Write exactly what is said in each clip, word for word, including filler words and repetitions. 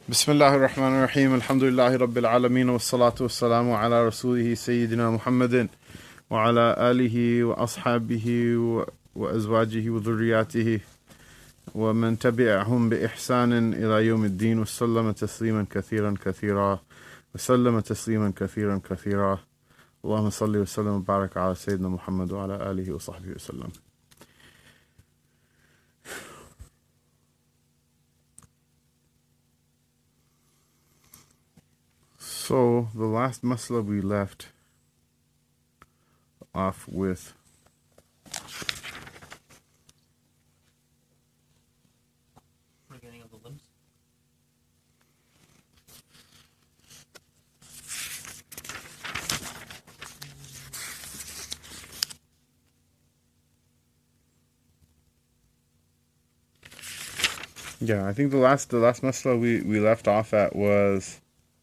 بسم الله الرحمن الرحيم الحمد لله رب العالمين والصلاة والسلام على رسوله سيدنا محمد وعلى آله وأصحابه وأزواجه وذرياته ومن تبعهم بإحسان إلى يوم الدين وسلم تسليما كثيرا كثيرا وسلم تسليما كثيرا كثيرا اللهم صل وسلم وبارك على سيدنا محمد وعلى آله وصحبه وسلم. So the last masla we left off with Forgetting of the limbs. yeah, I think the last the last masla we, we left off at was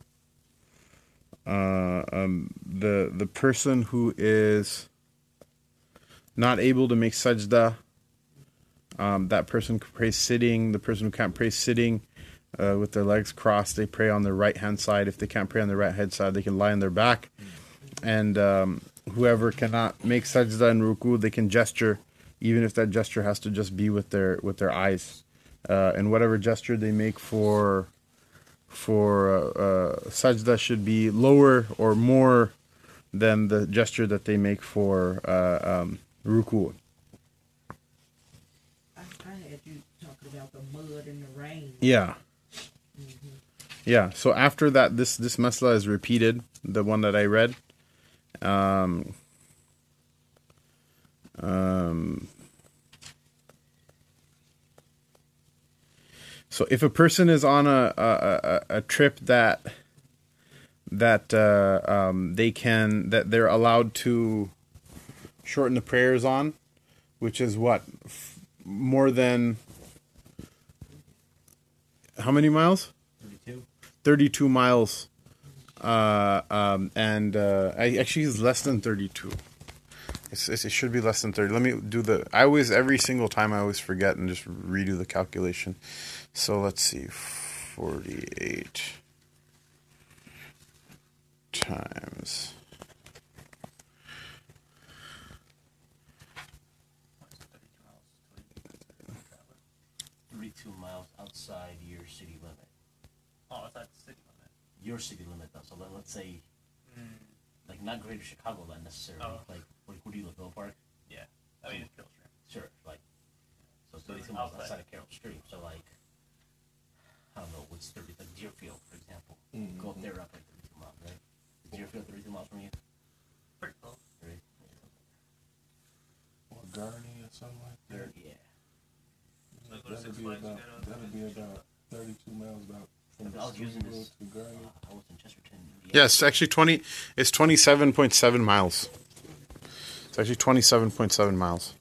uh, um, the the person who is not able to make sajda. Um, that person can pray sitting. The person who can't pray sitting uh, with their legs crossed, they pray on their right hand side. If they can't pray on their right hand side, they can lie on their back. And um, whoever cannot make sajda and ruku, they can gesture, even if that gesture has to just be with their with their eyes. Uh, and whatever gesture they make for for uh, uh, sajda should be lower or more than the gesture that they make for uh, um, ruku. I, I had you talking about the mud and the rain. Yeah. Yeah. So after that, this this masla is repeated, the one that I read. Um, um, so if a person is on a a, a, a trip that that uh, um, they can that they're allowed to shorten the prayers on, which is what F- more than how many miles? thirty-two. thirty-two miles. Uh, um, and uh, I actually it's less than thirty-two. It's, it's, it should be less than thirty. Let me do the. I always every single time I always forget and just redo the calculation. So let's see, forty-eight times. thirty-two miles outside your city limit. Oh, it's not the city limit. Your city limit, though. So let, let's say, like, not greater Chicago, not necessarily. Oh. Like, where, where do you live, Villa Park? Yeah. I mean, it's Kill Stream. Sure. Like, so So thirty-two it's miles outside. outside of Carroll Stream. So, like, I don't know, what's thirty, like Deerfield, for example. Go up there, up like thirty-two miles, right? Is Deerfield thirty-two miles from you? Pretty close. Right? Or Gurney or something like that. Yeah. So go to That'd Six be Flags, about, you gotta- that'd be about thirty-two miles about from I was using Springfield this. to Gurney. Uh, I was in Chesterton, Indiana. Yes, actually twenty. It's twenty-seven point seven miles. It's actually twenty-seven point seven miles.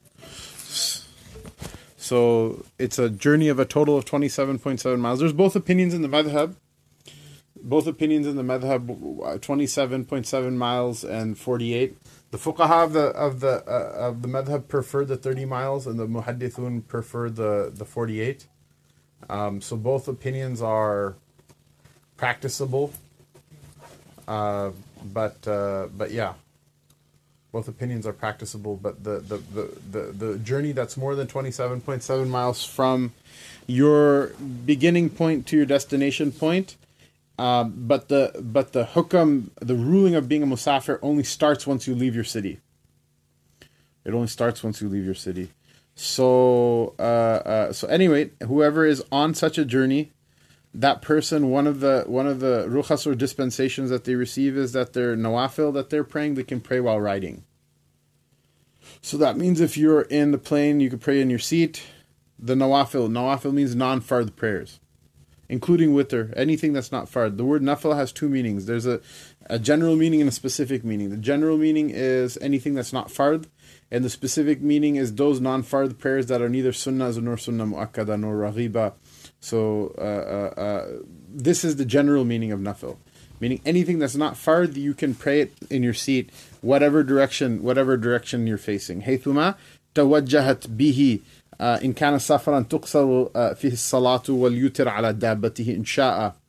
So it's a journey of a total of twenty-seven point seven miles. There's both opinions in the madhab. Both opinions in the madhab, twenty-seven point seven miles and forty-eight. The fuqaha of the of the uh, of the madhab prefer the thirty miles, and the muhaddithun prefer the the forty-eight. Um, so both opinions are practicable. Uh, but uh, but yeah, both opinions are practicable. But the the, the, the, the journey that's more than twenty-seven point seven miles from your beginning point to your destination point, um, but the but the hukam, the ruling of being a musafir only starts once you leave your city. It only starts once you leave your city. So uh, uh, so anyway, whoever is on such a journey, that person, one of the one of the rukhas or dispensations that they receive is that their nawafil that they're praying, they can pray while riding. So that means if you're in the plane, you can pray in your seat. The nawafil, nawafil means non-fard prayers, including witr, anything that's not fard. The word nafil has two meanings. There's a, a general meaning and a specific meaning. The general meaning is anything that's not fard, and the specific meaning is those non-fard prayers that are neither sunnah nor sunnah mu'akkada nor raghiba. So uh, uh, uh, this is the general meaning of nafil, meaning anything that's not fard, you can pray it in your seat, whatever direction, whatever direction you're facing. Haythuma توجهت به إن كان سفرا تقصر فيه الصلاة واليوتر على دابته إن شاء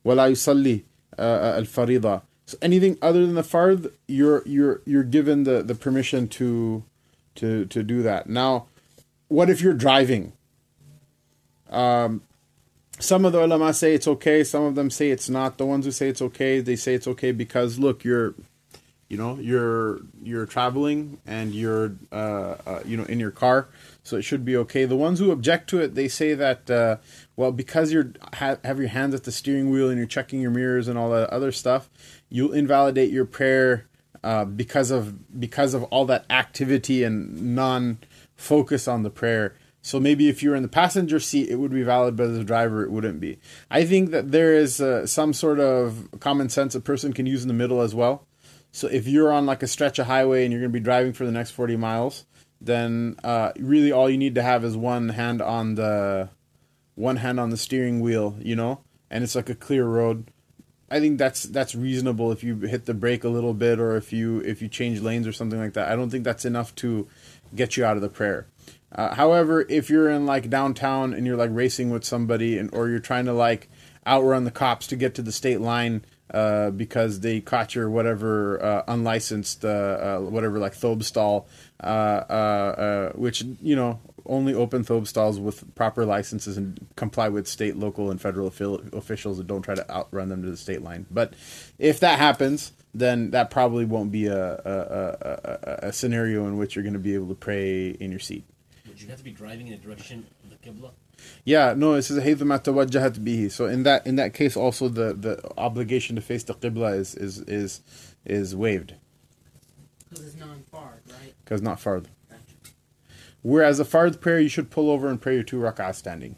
ولا يصلي uh, الفريضة. So anything other than the fard, you're you're you're given the, the permission to to to do that. Now, what if you're driving? Um, some of the ulama say it's okay. Some of them say it's not. The ones who say it's okay, they say it's okay because look, you're, you know, you're you're traveling and you're uh, uh you know in your car, so it should be okay. The ones who object to it, they say that uh, well, because you're ha- have your hands at the steering wheel and you're checking your mirrors and all that other stuff, you'll invalidate your prayer uh, because of because of all that activity and non-focus on the prayer. So maybe if you're in the passenger seat, it would be valid, but as a driver, it wouldn't be. I think that there is uh, some sort of common sense a person can use in the middle as well. So if you're on like a stretch of highway and you're going to be driving for the next forty miles, then uh, really all you need to have is one hand on the one hand on the steering wheel, you know, and it's like a clear road. I think that's that's reasonable if you hit the brake a little bit or if you if you change lanes or something like that. I don't think that's enough to get you out of the prayer. Uh, however, if you're in like downtown and you're like racing with somebody and or you're trying to like outrun the cops to get to the state line uh, because they caught your whatever uh, unlicensed uh, uh, whatever like thobe stall, uh, uh, uh, which you know only open thobe stalls with proper licenses and comply with state, local, and federal officials and don't try to outrun them to the state line. But if that happens, then that probably won't be a a, a, a, a scenario in which you're going to be able to pray in your seat. Would you have to be driving in the direction of the Qibla? Yeah, no, it says haythuma tawajjahat bihi. So in that in that case, also the, the obligation to face the Qibla is is is, is waived Because it's non-fard, right? because not fard. Gotcha. Whereas a fard prayer, you should pull over and pray your two rak'ahs standing.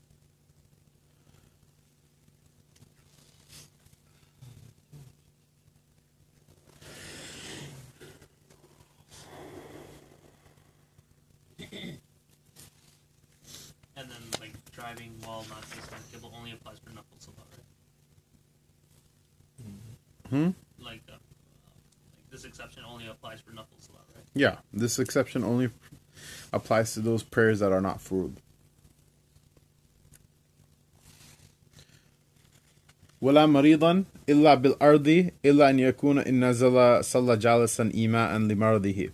And then, like, driving while not facing the Qibla only applies for Nafil Salah, right? Hmm? Like, uh, like, this exception only applies for Nafil Salah, right? Yeah, this exception only applies to those prayers that are not furud. ولا مريضا إلا بالأرض إلا أن يكون إن نزل صلى جالسا إيماء لمرضه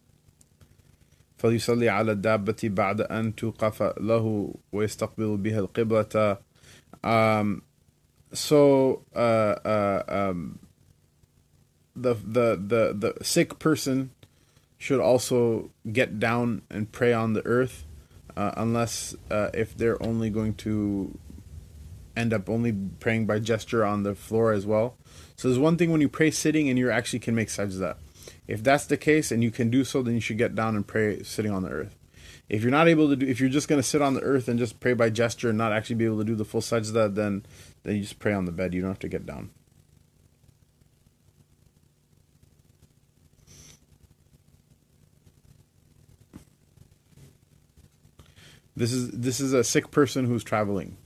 فليصلي على الدابة بعد أن توقف له ويستقبل بها القبلة. Um, so uh, uh, um, the, the the the sick person should also get down and pray on the earth, uh, unless uh, if they're only going to end up only praying by gesture on the floor as well. So there's one thing when you pray sitting and you actually can make sajda. If that's the case and you can do so, then you should get down and pray sitting on the earth. If you're not able to do, if you're just going to sit on the earth and just pray by gesture and not actually be able to do the full sajda, then then you just pray on the bed. You don't have to get down. This is this is a sick person who's traveling.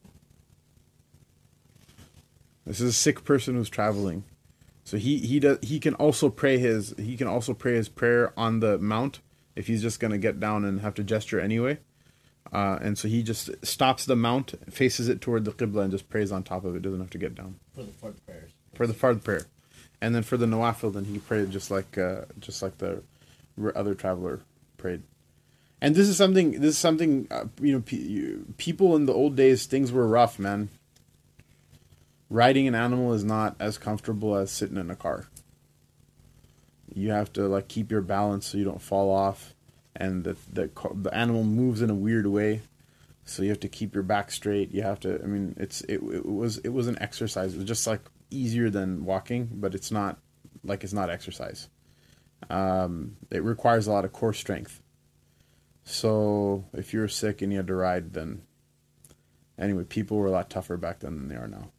This is a sick person who's traveling. So he he does he can also pray his he can also pray his prayer on the mount if he's just gonna get down and have to gesture anyway, uh, and so he just stops the mount, faces it toward the qibla, and just prays on top of it. Doesn't have to get down For the fard prayers. for the fard prayer, and then for the nawafil, then he prayed just like uh, just like the other traveler prayed. And this is something this is something uh, you know pe- you, people in the old days, things were rough, man. Riding an animal is not as comfortable as sitting in a car. You have to like keep your balance so you don't fall off, and the the the animal moves in a weird way, so you have to keep your back straight. You have to. I mean, it's it, it was it was an exercise. It was just like easier than walking, but it's not like it's not exercise. Um, it requires a lot of core strength. So if you're sick and you had to ride, then anyway, people were a lot tougher back then than they are now.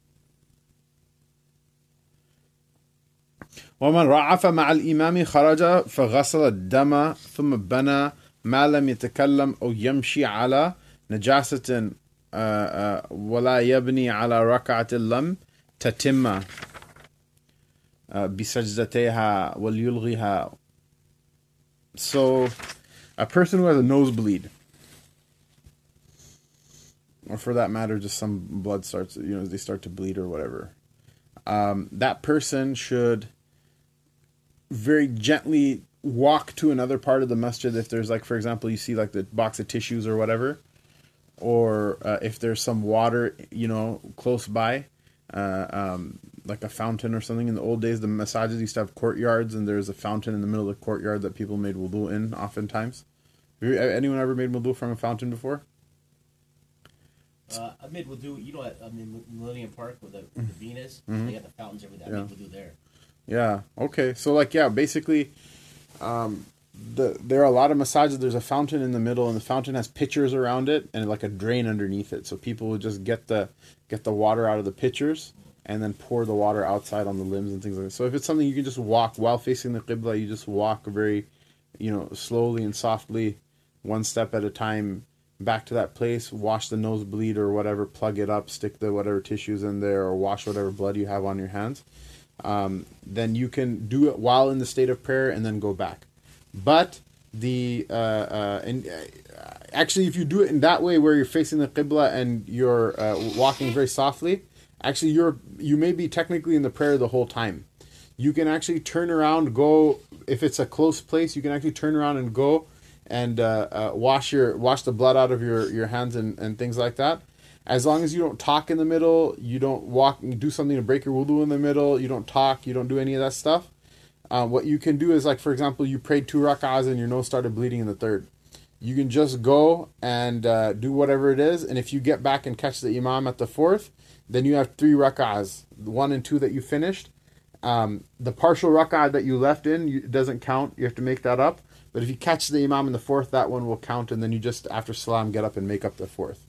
ومن رعف مع الإمام خرج فغسل الدم ثم بنى ما لم يتكلم أو يمشي على نجاسة ولا يبني على ركعة لم تتم بسجدتها وليلغيها. So a person who has a nosebleed, or for that matter, just some blood starts, you know, they start to bleed or whatever, um, that person should very gently walk to another part of the masjid. If there's, like, for example, you see like the box of tissues or whatever, or uh, if there's some water, you know, close by, uh, um, like a fountain or something. In the old days, the masajid used to have courtyards, and there's a fountain in the middle of the courtyard that people made wudu in oftentimes. Have you, anyone ever made wudu from a fountain before? Uh, I made wudu, you know, at I mean, Millennium Park where the, where the bean is, Mhm. they got the fountains every day. I Yeah. made wudu there. Yeah. Okay. So, like, yeah, basically, um, the there are a lot of massages. There's a fountain in the middle, and the fountain has pitchers around it, and like a drain underneath it. So people would just get the get the water out of the pitchers, and then pour the water outside on the limbs and things like that. So if it's something you can just walk while facing the qibla, you just walk very, you know, slowly and softly, one step at a time, back to that place, wash the nosebleed or whatever, plug it up, stick the whatever tissues in there, or wash whatever blood you have on your hands. Um, then you can do it while in the state of prayer and then go back. But the uh, uh, and uh, actually, if you do it in that way, where you're facing the qibla and you're uh, walking very softly, actually you're you may be technically in the prayer the whole time. You can actually turn around, go if it's a close place. You can actually turn around and go and uh, uh, wash your wash the blood out of your, your hands and, and things like that. As long as you don't talk in the middle, you don't walk do something to break your wudu in the middle, you don't talk, you don't do any of that stuff. Uh, what you can do is, like, for example, you prayed two rak'ahs and your nose started bleeding in the third. You can just go and uh, do whatever it is, and if you get back and catch the imam at the fourth, then you have three rak'ahs, one and two that you finished. Um, the partial rak'ah that you left in you, doesn't count. You have to make that up. But if you catch the imam in the fourth, that one will count, and then you just, after salam, get up and make up the fourth.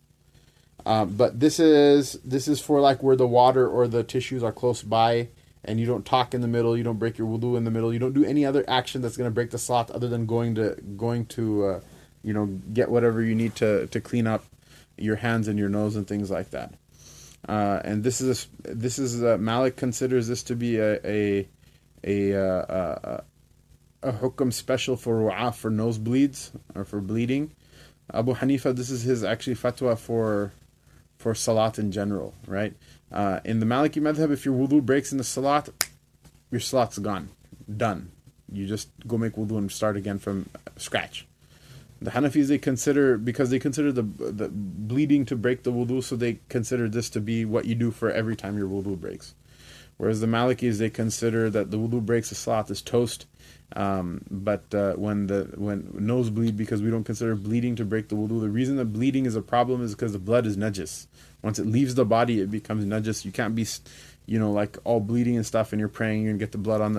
Um, but this is this is for, like, where the water or the tissues are close by, and you don't talk in the middle, you don't break your wudu in the middle, you don't do any other action that's going to break the salat other than going to going to uh, you know, get whatever you need to, to clean up your hands and your nose and things like that. Uh, and this is a, this is uh, Malik considers this to be a a a a, a, a hukm special for ru'ah, for nosebleeds or for bleeding. Abu Hanifa, this is his actually fatwa for for salat in general, right? Uh, in the Maliki madhab, if your wudu breaks in the salat, your salat's gone, done. You just go make wudu and start again from scratch. The Hanafis, they consider, because they consider the the bleeding to break the wudu, so they consider this to be what you do for every time your wudu breaks. Whereas the Malikis, they consider that the wudu breaks, the salat is toast. Um, but uh, when the when nosebleed, because we don't consider bleeding to break the wudu, the reason that bleeding is a problem is because the blood is najis. Once it leaves the body, it becomes najis. You can't be, you know, like all bleeding and stuff, and you're praying, you're gonna get the blood on the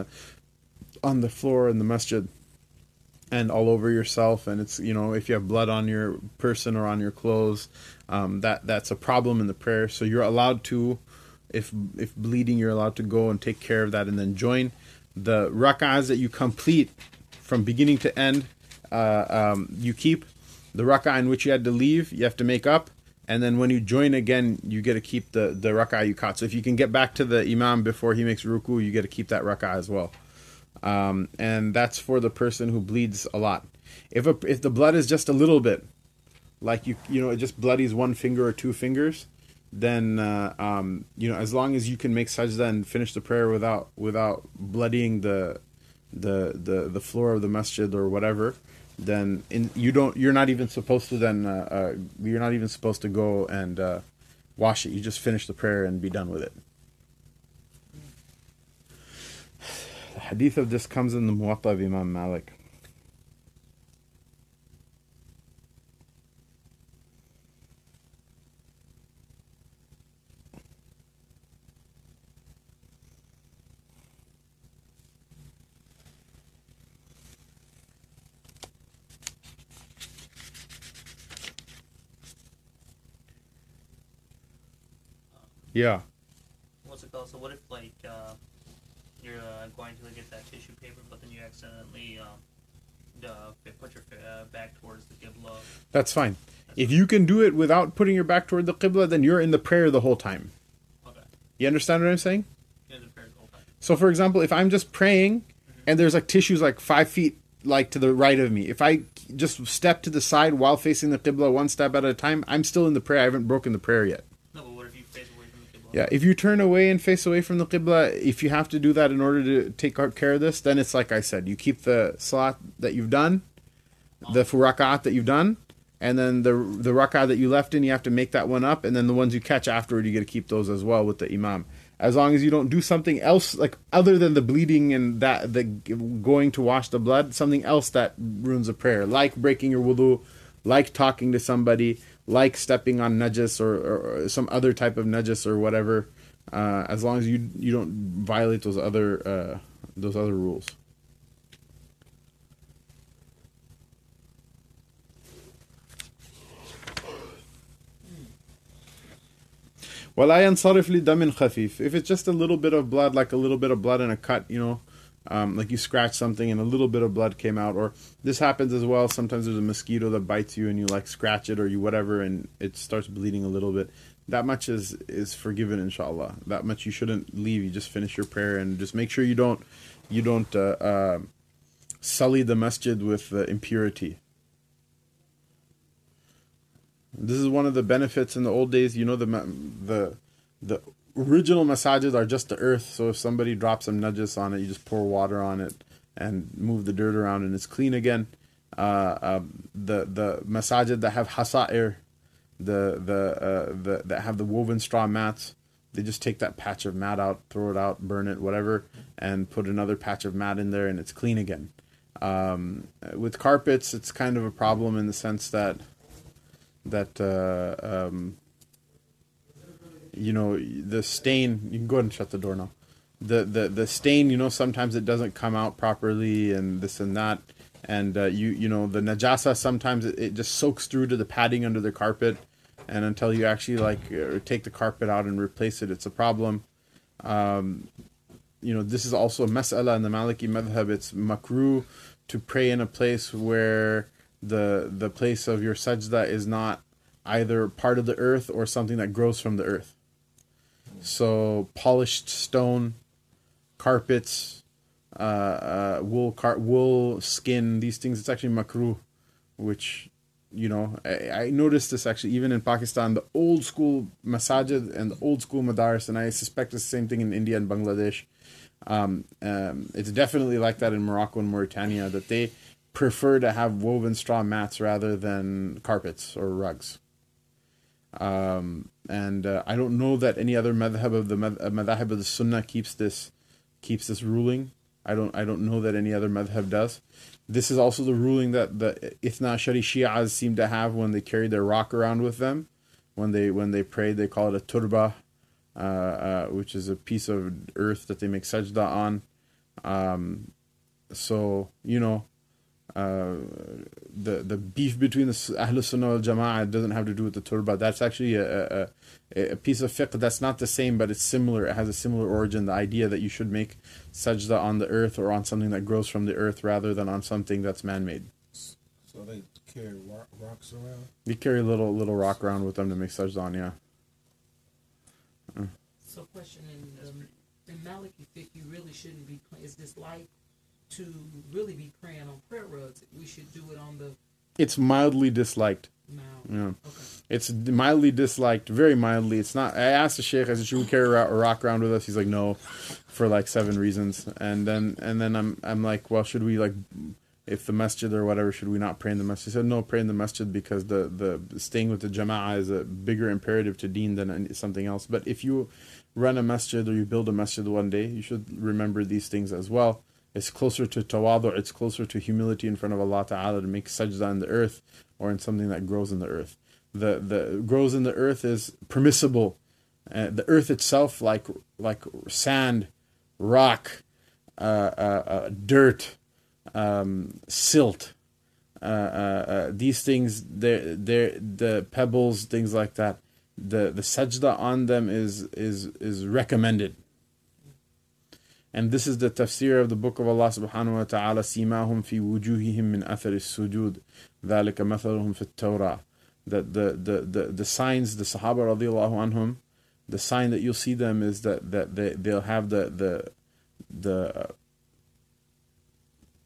on the floor in the masjid and all over yourself. And it's, you know, if you have blood on your person or on your clothes, um, that that's a problem in the prayer. So you're allowed to, if if bleeding, you're allowed to go and take care of that and then join. The rak'ahs that you complete from beginning to end, uh, um, you keep. The rak'ah in which you had to leave, you have to make up. And then when you join again, you get to keep the, the rak'ah you caught. So if you can get back to the imam before he makes ruku, you get to keep that rak'ah as well. Um, and that's for the person who bleeds a lot. If a, if the blood is just a little bit, like you you know, it just bloodies one finger or two fingers, then uh, um, you know, as long as you can make sajda and finish the prayer without without bloodying the the the, the floor of the masjid or whatever, then in, you don't you're not even supposed to then uh, uh, you're not even supposed to go and uh, wash it. You just finish the prayer and be done with it. The hadith of this comes in the Muwatta of Imam Malik. Yeah. What's it called? So what if, like, uh, you're uh, going to get that tissue paper, but then you accidentally um, uh, put your uh, back towards the qibla? That's fine. If you can do it without putting your back toward the qibla, then you're in the prayer the whole time. Okay. You understand what I'm saying? Yeah, the prayer the whole time. So, for example, if I'm just praying and there's like tissues like five feet like to the right of me, if I just step to the side while facing the Qibla one step at a time, I'm still in the prayer. I haven't broken the prayer yet. No, but what if you face away from the Qibla? Yeah, if you turn away and face away from the Qibla, if you have to do that in order to take care of this, then it's like I said, you keep the salat that you've done, the rak'at that you've done, and then the the rak'ah that you left in, you have to make that one up, and then the ones you catch afterward, you got to keep those as well with the imam. As long as you don't do something else, like other than the bleeding and that the going to wash the blood, something else that ruins a prayer, like breaking your wudu, like talking to somebody, like stepping on najas or, or, or some other type of najas or whatever. Uh, as long as you you don't violate those other uh, those other rules. وَلَا يَنْصَرِفْ لِدَمٍ خَفِيفٍ. If it's just a little bit of blood, like a little bit of blood in a cut, you know, um, like you scratch something and a little bit of blood came out, or this happens as well. Sometimes there's a mosquito that bites you and you like scratch it or you whatever and it starts bleeding a little bit. That much is, is forgiven, inshallah. That much you shouldn't leave. You just finish your prayer and just make sure you don't you don't uh, uh, sully the masjid with uh, impurity. This is one of the benefits in the old days. You know, the the the original masajid are just the earth. So if somebody drops some najas on it, you just pour water on it and move the dirt around, and it's clean again. Uh, uh, the the masajid that have hasa'ir, the the uh, the that have the woven straw mats, they just take that patch of mat out, throw it out, burn it, whatever, and put another patch of mat in there, and it's clean again. Um, with carpets, it's kind of a problem in the sense that. that uh, um, you know, the stain, you can go ahead and shut the door now, the, the the stain, you know, sometimes it doesn't come out properly and this and that, and uh, you you know, the najasa, sometimes it, it just soaks through to the padding under the carpet, and until you actually like uh, take the carpet out and replace it, it's a problem. Um, you know, this is also a mas'ala in the Maliki madhab. It's makruh to pray in a place where the the place of your sajda is not either part of the earth or something that grows from the earth. So polished stone, carpets, uh, uh, wool, car- wool, skin, these things, it's actually makruh, which, you know, I, I noticed this actually even in Pakistan, the old school masajid and the old school madaris, and I suspect it's the same thing in India and Bangladesh. Um, um, it's definitely like that in Morocco and Mauritania, that they prefer to have woven straw mats rather than carpets or rugs. Um, and uh, I don't know that any other madhab of the uh, madhab of the sunnah keeps this keeps this ruling. I don't I don't know that any other madhab does. This is also the ruling that the Ithna Ashari Shi'as seem to have when they carry their rock around with them. When they when they pray, they call it a turba, uh, uh, which is a piece of earth that they make sajda on. Um, so, you know, uh, the the beef between the Ahlul Sunnah wal Jama'ah doesn't have to do with the turba. That's actually a, a, a piece of fiqh that's not the same, but it's similar. It has a similar origin. The idea that you should make sajda on the earth or on something that grows from the earth rather than on something that's man-made. So they carry rock, rocks around? You carry a little little rock around with them to make sajda on, yeah. Uh. So question in, um, in Maliki fiqh, you really shouldn't be, is this like to really be praying on prayer rugs? We should do it on the... It's mildly disliked. No. Yeah. Okay. It's mildly disliked, very mildly. It's not. I asked the sheikh, I said, should we carry a rock around with us? He's like, no, for like seven reasons. And then and then I'm I'm like, well, should we like, if the masjid or whatever, should we not pray in the masjid? He said, no, pray in the masjid because the, the staying with the jama'ah is a bigger imperative to deen than something else. But if you run a masjid or you build a masjid one day, you should remember these things as well. It's closer to tawadu', it's closer to humility in front of Allah Ta'ala to make sajda in the earth or in something that grows in the earth. The the grows in the earth is permissible. Uh, the earth itself, like like sand, rock, uh, uh, uh, dirt, um, silt, uh, uh, uh, these things, they're, they're, the pebbles, things like that, the, the sajda on them is is is recommended. And this is the tafsir of the book of Allah subhanahu wa ta'ala, سِيمَاهُمْ فِي وُجُوهِهِمْ مِنْ أَثَرِ السُّجُودِ ذَلِكَ مَثَلُهُمْ فِي التَّوْرَةِ. That the, the, the, the signs, the Sahaba radiallahu anhum, the sign that you'll see them is that, that they, they'll have the, the, the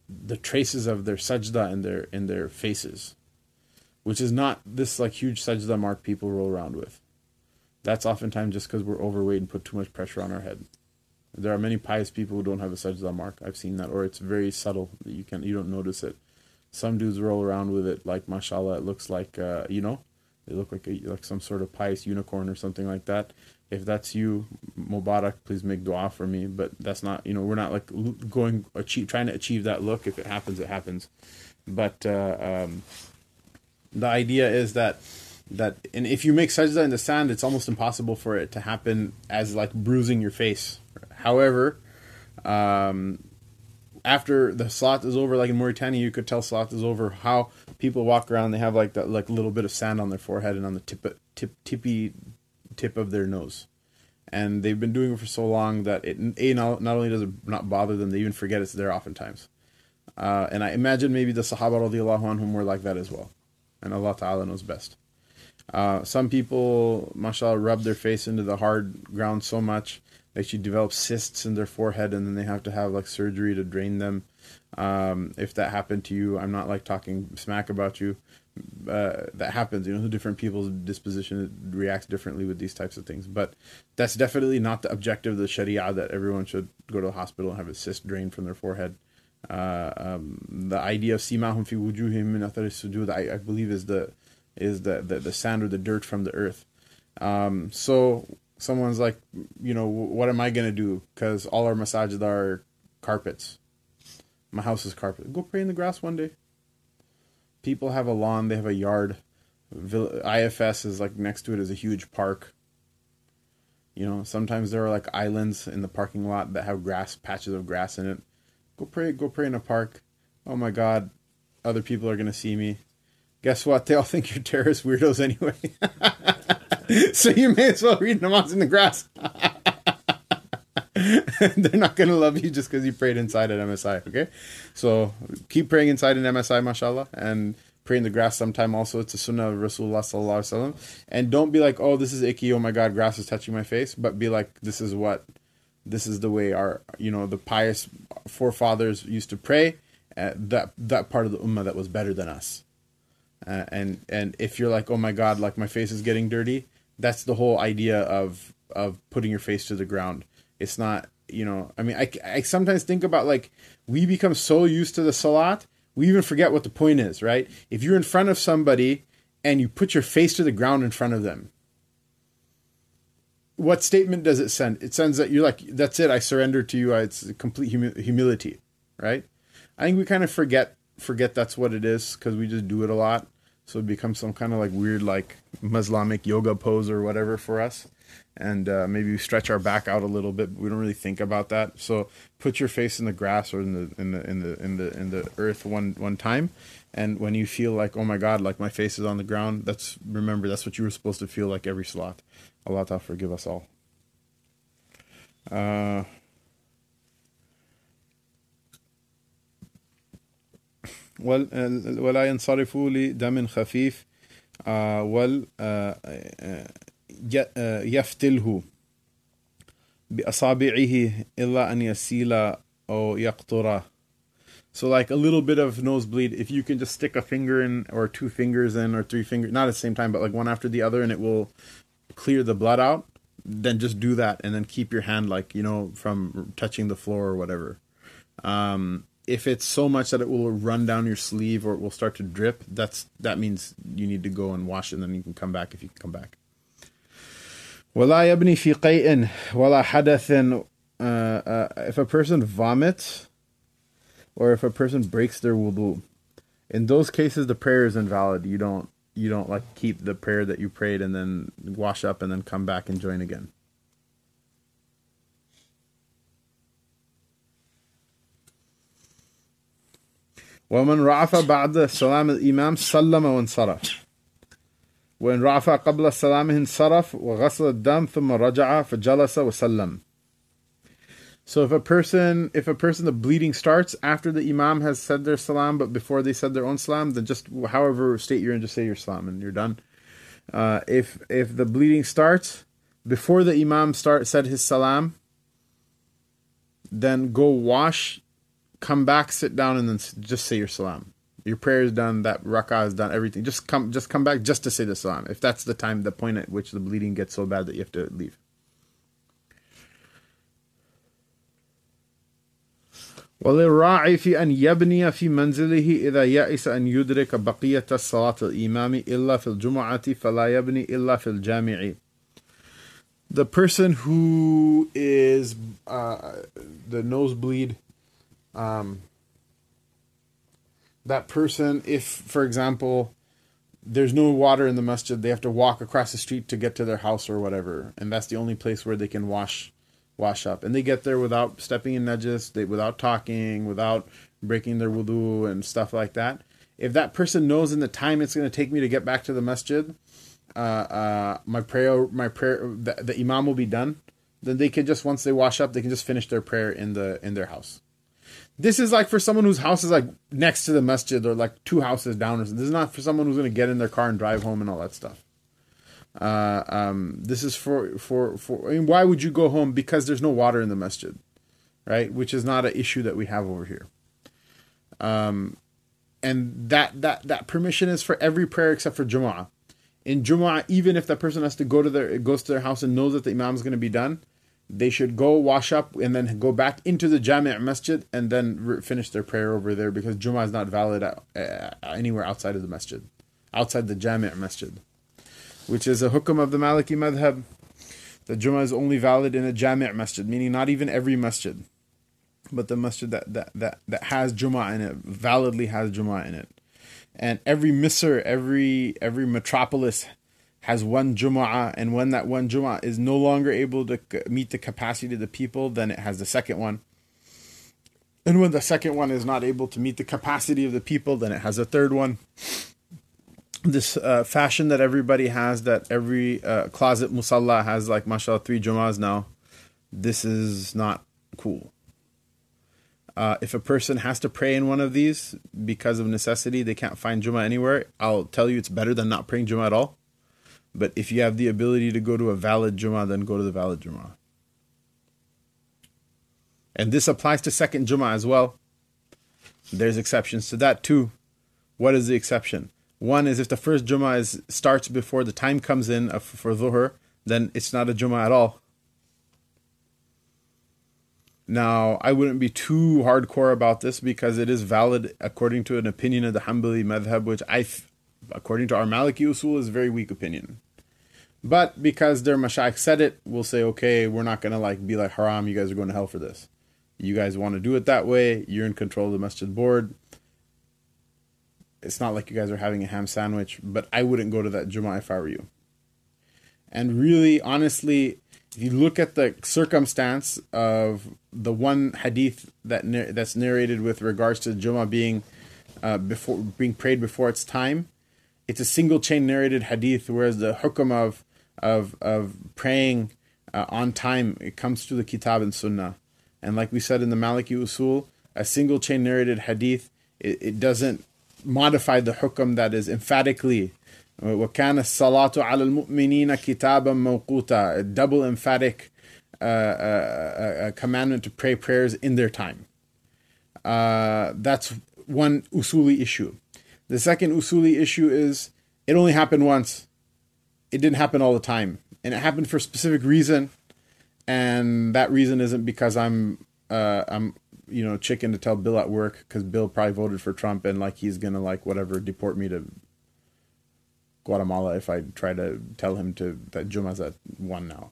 the traces of their sajda in their in their faces, which is not this like huge sajda mark people roll around with. That's oftentimes just because we're overweight and put too much pressure on our head. There are many pious people who don't have a sajda mark. I've seen that, or it's very subtle that you can you don't notice it. Some dudes roll around with it like, mashallah, it looks like uh, you know, they look like a, like some sort of pious unicorn or something like that. If that's you, Mubarak, please make dua for me. But that's not, you know, we're not like going achieve trying to achieve that look. If it happens, it happens. But uh, um, the idea is that that, and if you make sajda in the sand, it's almost impossible for it to happen as like bruising your face. However, um, after the salat is over, like in Mauritania, you could tell salat is over how people walk around. They have like that like little bit of sand on their forehead and on the tip tip tippy tip of their nose, and they've been doing it for so long that it a not, not only does it not bother them, they even forget it's there oftentimes. Uh, and I imagine maybe the Sahaba radiallahu anhum were like that as well, and Allah Ta'ala knows best. Uh, some people, mashallah, rub their face into the hard ground so much they actually develop cysts in their forehead, and then they have to have like surgery to drain them. Um, if that happened to you, I'm not like talking smack about you. Uh, that happens, you know, different people's disposition reacts differently with these types of things. But that's definitely not the objective of the Sharia, that everyone should go to the hospital and have a cyst drained from their forehead. Uh, um, the idea of simahum fi wujuhim min athari sujud, I, I believe is the is the, the the sand or the dirt from the earth. Um, so someone's like, you know, what am I gonna do? Because all our masajid are carpets. My house is carpet. Go pray in the grass one day. People have a lawn, they have a yard. I F S is like next to it is a huge park. You know, sometimes there are like islands in the parking lot that have grass, patches of grass in it. Go pray, go pray in a park. Oh my God, other people are gonna see me. Guess what? They all think you're terrorist weirdos anyway. So you may as well read namaz in the grass. They're not going to love you just because you prayed inside an M S I, okay? So keep praying inside an M S I, mashallah, and pray in the grass sometime also. It's a sunnah of Rasulullah sallallahu alaihi wasallam. And don't be like, oh, this is icky, oh my God, grass is touching my face. But be like, this is what, this is the way our, you know, the pious forefathers used to pray. Uh, that that part of the ummah that was better than us. Uh, and and if you're like, oh my God, like my face is getting dirty, that's the whole idea of of putting your face to the ground. It's not, you know, I mean, I, I sometimes think about like, we become so used to the salat, we even forget what the point is, right? If you're in front of somebody and you put your face to the ground in front of them, what statement does it send? It sends that you're like, that's it, I surrender to you, it's complete humi- humility, right? I think we kind of forget forget that's what it is because we just do it a lot. So it becomes some kind of like weird like Islamic yoga pose or whatever for us. And uh, maybe we stretch our back out a little bit, but we don't really think about that. So put your face in the grass or in the in the in the in the in the earth one one time, and when you feel like, oh my God, like my face is on the ground, that's remember that's what you were supposed to feel like every salat. Allah Ta'ala forgive us all. Uh, ولا ينصرفوا لدم خفيف وال يفتله بأصابعه إلا أن يسيل أو يقطر. So like a little bit of nosebleed, if you can just stick a finger in or two fingers in or three fingers, not at the same time, but like one after the other, and it will clear the blood out, then just do that and then keep your hand like, you know, from touching the floor or whatever. Um, if it's so much that it will run down your sleeve or it will start to drip, that's that means you need to go and wash it, and then you can come back if you can come back. وَلَا يَبْنِي فِي قَيْءٍ وَلَا حَدَثٍ. If a person vomits or if a person breaks their wudu, in those cases the prayer is invalid. You don't you don't like keep the prayer that you prayed and then wash up and then come back and join again. ومن رعف بعد سلام الإمام سلم وانصرف وإن رعف قبل السلام انصرف وغسل الدم ثم رجع فجلس وسلم. So if a person if a person the bleeding starts after the Imam has said their salam but before they said their own salam, then just however state you're in, just say your salam and you're done. Uh, if if the bleeding starts before the Imam start said his salam, then go wash come back, sit down, and then s- just say your salam. Your prayer is done, that rak'ah is done, everything. Just come just come back just to say the salam. If that's the time, the point at which the bleeding gets so bad that you have to leave. وَلِلرَّاعِ فِي أَنْ يَبْنِيَ فِي مَنْزِلِهِ إِذَا يَئِسَ أَنْ يُدْرِكَ بَقِيَّةَ صَلَاةِ الْإِمَامِ إِلَّا فِي الْجُمُعَةِ فَلَا يَبْنِي إِلَّا فِي الْجَامِعِ. The person who is uh, the nosebleed, um, that person, if, for example, there's no water in the masjid, they have to walk across the street to get to their house or whatever, and that's the only place where they can wash wash up. And they get there without stepping in najis, they, without talking, without breaking their wudu and stuff like that. If that person knows in the time it's going to take me to get back to the masjid, uh, uh, my prayer, my prayer, the, the imam will be done, then they can just, once they wash up, they can just finish their prayer in the in their house. This is like for someone whose house is like next to the masjid or like two houses down. Or something. This is not for someone who's going to get in their car and drive home and all that stuff. Uh, um, this is for, for, for, I mean, why would you go home? Because there's no water in the masjid, right? Which is not an issue that we have over here. Um, and that, that, that permission is for every prayer except for Jumu'ah. In Jumu'ah, even if that person has to go to their, goes to their house and knows that the imam is going to be done, they should go wash up and then go back into the Jami' masjid and then re- finish their prayer over there, because Jumu'ah is not valid at, uh, anywhere outside of the masjid, outside the Jami' masjid, which is a hukm of the Maliki madhab. The Jumu'ah is only valid in a Jami' masjid, meaning not even every masjid, but the masjid that, that, that, that has Jumu'ah in it, validly has Jumu'ah in it. And every Misr, every every metropolis has one Jumu'ah, and when that one Jumu'ah is no longer able to meet the capacity of the people, then it has the second one. And when the second one is not able to meet the capacity of the people, then it has a third one. This uh, fashion that everybody has, that every uh, closet musalla has, like, mashallah, three Jumu'ahs now, this is not cool. Uh, if a person has to pray in one of these because of necessity, they can't find Jumu'ah anywhere, I'll tell you it's better than not praying Jumu'ah at all. But if you have the ability to go to a valid Jumu'ah, then go to the valid Jumu'ah. And this applies to second Jumu'ah as well. There's exceptions to that too. What is the exception? One is if the first Jumu'ah is, starts before the time comes in of, for Dhuhr, then it's not a Jumu'ah at all. Now, I wouldn't be too hardcore about this because it is valid according to an opinion of the Hanbali madhab, which I, according to our Maliki usul, is a very weak opinion. But because their mashayikh said it, we'll say, okay, we're not going to like be like, haram, you guys are going to hell for this. You guys want to do it that way, you're in control of the masjid board. It's not like you guys are having a ham sandwich, but I wouldn't go to that Jumu'ah if I were you. And really, honestly, if you look at the circumstance of the one hadith that that's narrated with regards to Jumu'ah being uh, before being prayed before its time, it's a single chain narrated hadith, whereas the hukm of of of praying uh, on time, it comes to the kitab and sunnah. And like we said in the Maliki usul, a single chain narrated hadith, it, it doesn't modify the hukm that is emphatically وَكَانَ الصَّلَاةُ عَلَى الْمُؤْمِنِينَ كِتَابًا مَوْقُوتًا, a double emphatic uh, uh, uh, commandment to pray prayers in their time. Uh, that's one usuli issue. The second usuli issue is it only happened once. It didn't happen all the time. And it happened for a specific reason. And that reason isn't because I'm, uh, I'm, you know, chicken to tell Bill at work, because Bill probably voted for Trump and like he's going to like whatever deport me to Guatemala if I try to tell him to that Jumu'ah's at one now.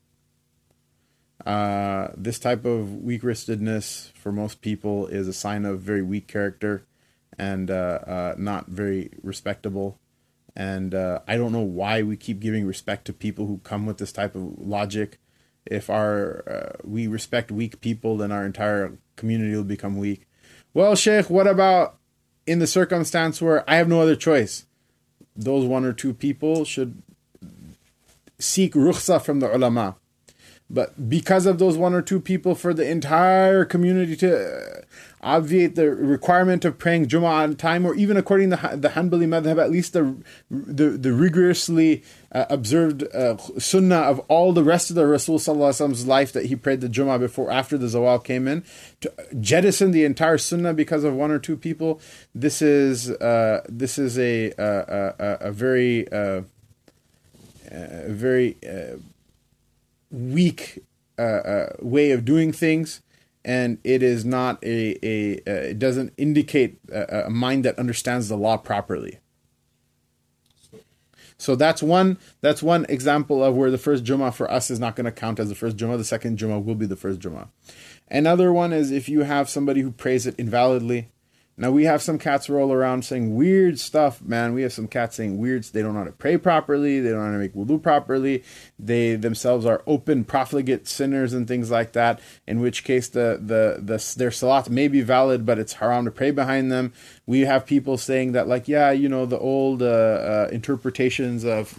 Uh, this type of weak-wristedness for most people is a sign of very weak character and uh, uh, not very respectable. And uh, I don't know why we keep giving respect to people who come with this type of logic. If our uh, we respect weak people, then our entire community will become weak. Well, Sheikh, what about in the circumstance where I have no other choice? Those one or two people should seek rukhsa from the ulama. But because of those one or two people, for the entire community to uh, obviate the requirement of praying Jummah on time, or even according to the, the Hanbali madhab, at least the the, the rigorously uh, observed uh, sunnah of all the rest of the Rasul Sallallahu Alaihi Wasallam's life, that he prayed the Jummah before, after the Zawal came in, to jettison the entire sunnah because of one or two people. This is uh, this is a a, a, a very uh, a very uh, weak uh, uh, way of doing things, and it is not a a uh, it doesn't indicate a, a mind that understands the law properly. So that's one that's one example of where the first Jummah for us is not going to count as the first Jummah. The second Jummah will be the first Jummah. Another one is if you have somebody who prays it invalidly. Now, we have some cats roll around saying weird stuff, man. We have some cats saying weird. They don't know how to pray properly. They don't know how to make wudu properly. They themselves are open, profligate sinners and things like that, in which case the, the, the their salat may be valid, but it's haram to pray behind them. We have people saying that, like, yeah, you know, the old uh, uh, interpretations of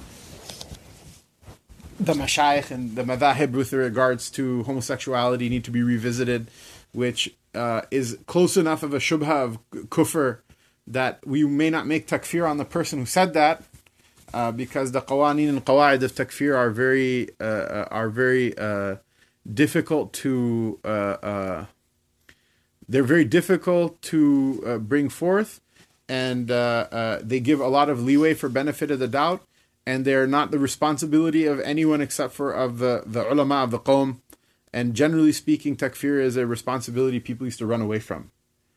the mashayikh and the madhahib with regards to homosexuality need to be revisited, which uh, is close enough of a shubha of kufr that we may not make takfir on the person who said that, uh, because the qawanin and qawaid of takfir are very uh, are very uh, difficult to uh, uh, they're very difficult to uh, bring forth, and uh, uh, they give a lot of leeway for benefit of the doubt, and they're not the responsibility of anyone except for of the the ulama of the qawm. And generally speaking, takfir is a responsibility people used to run away from.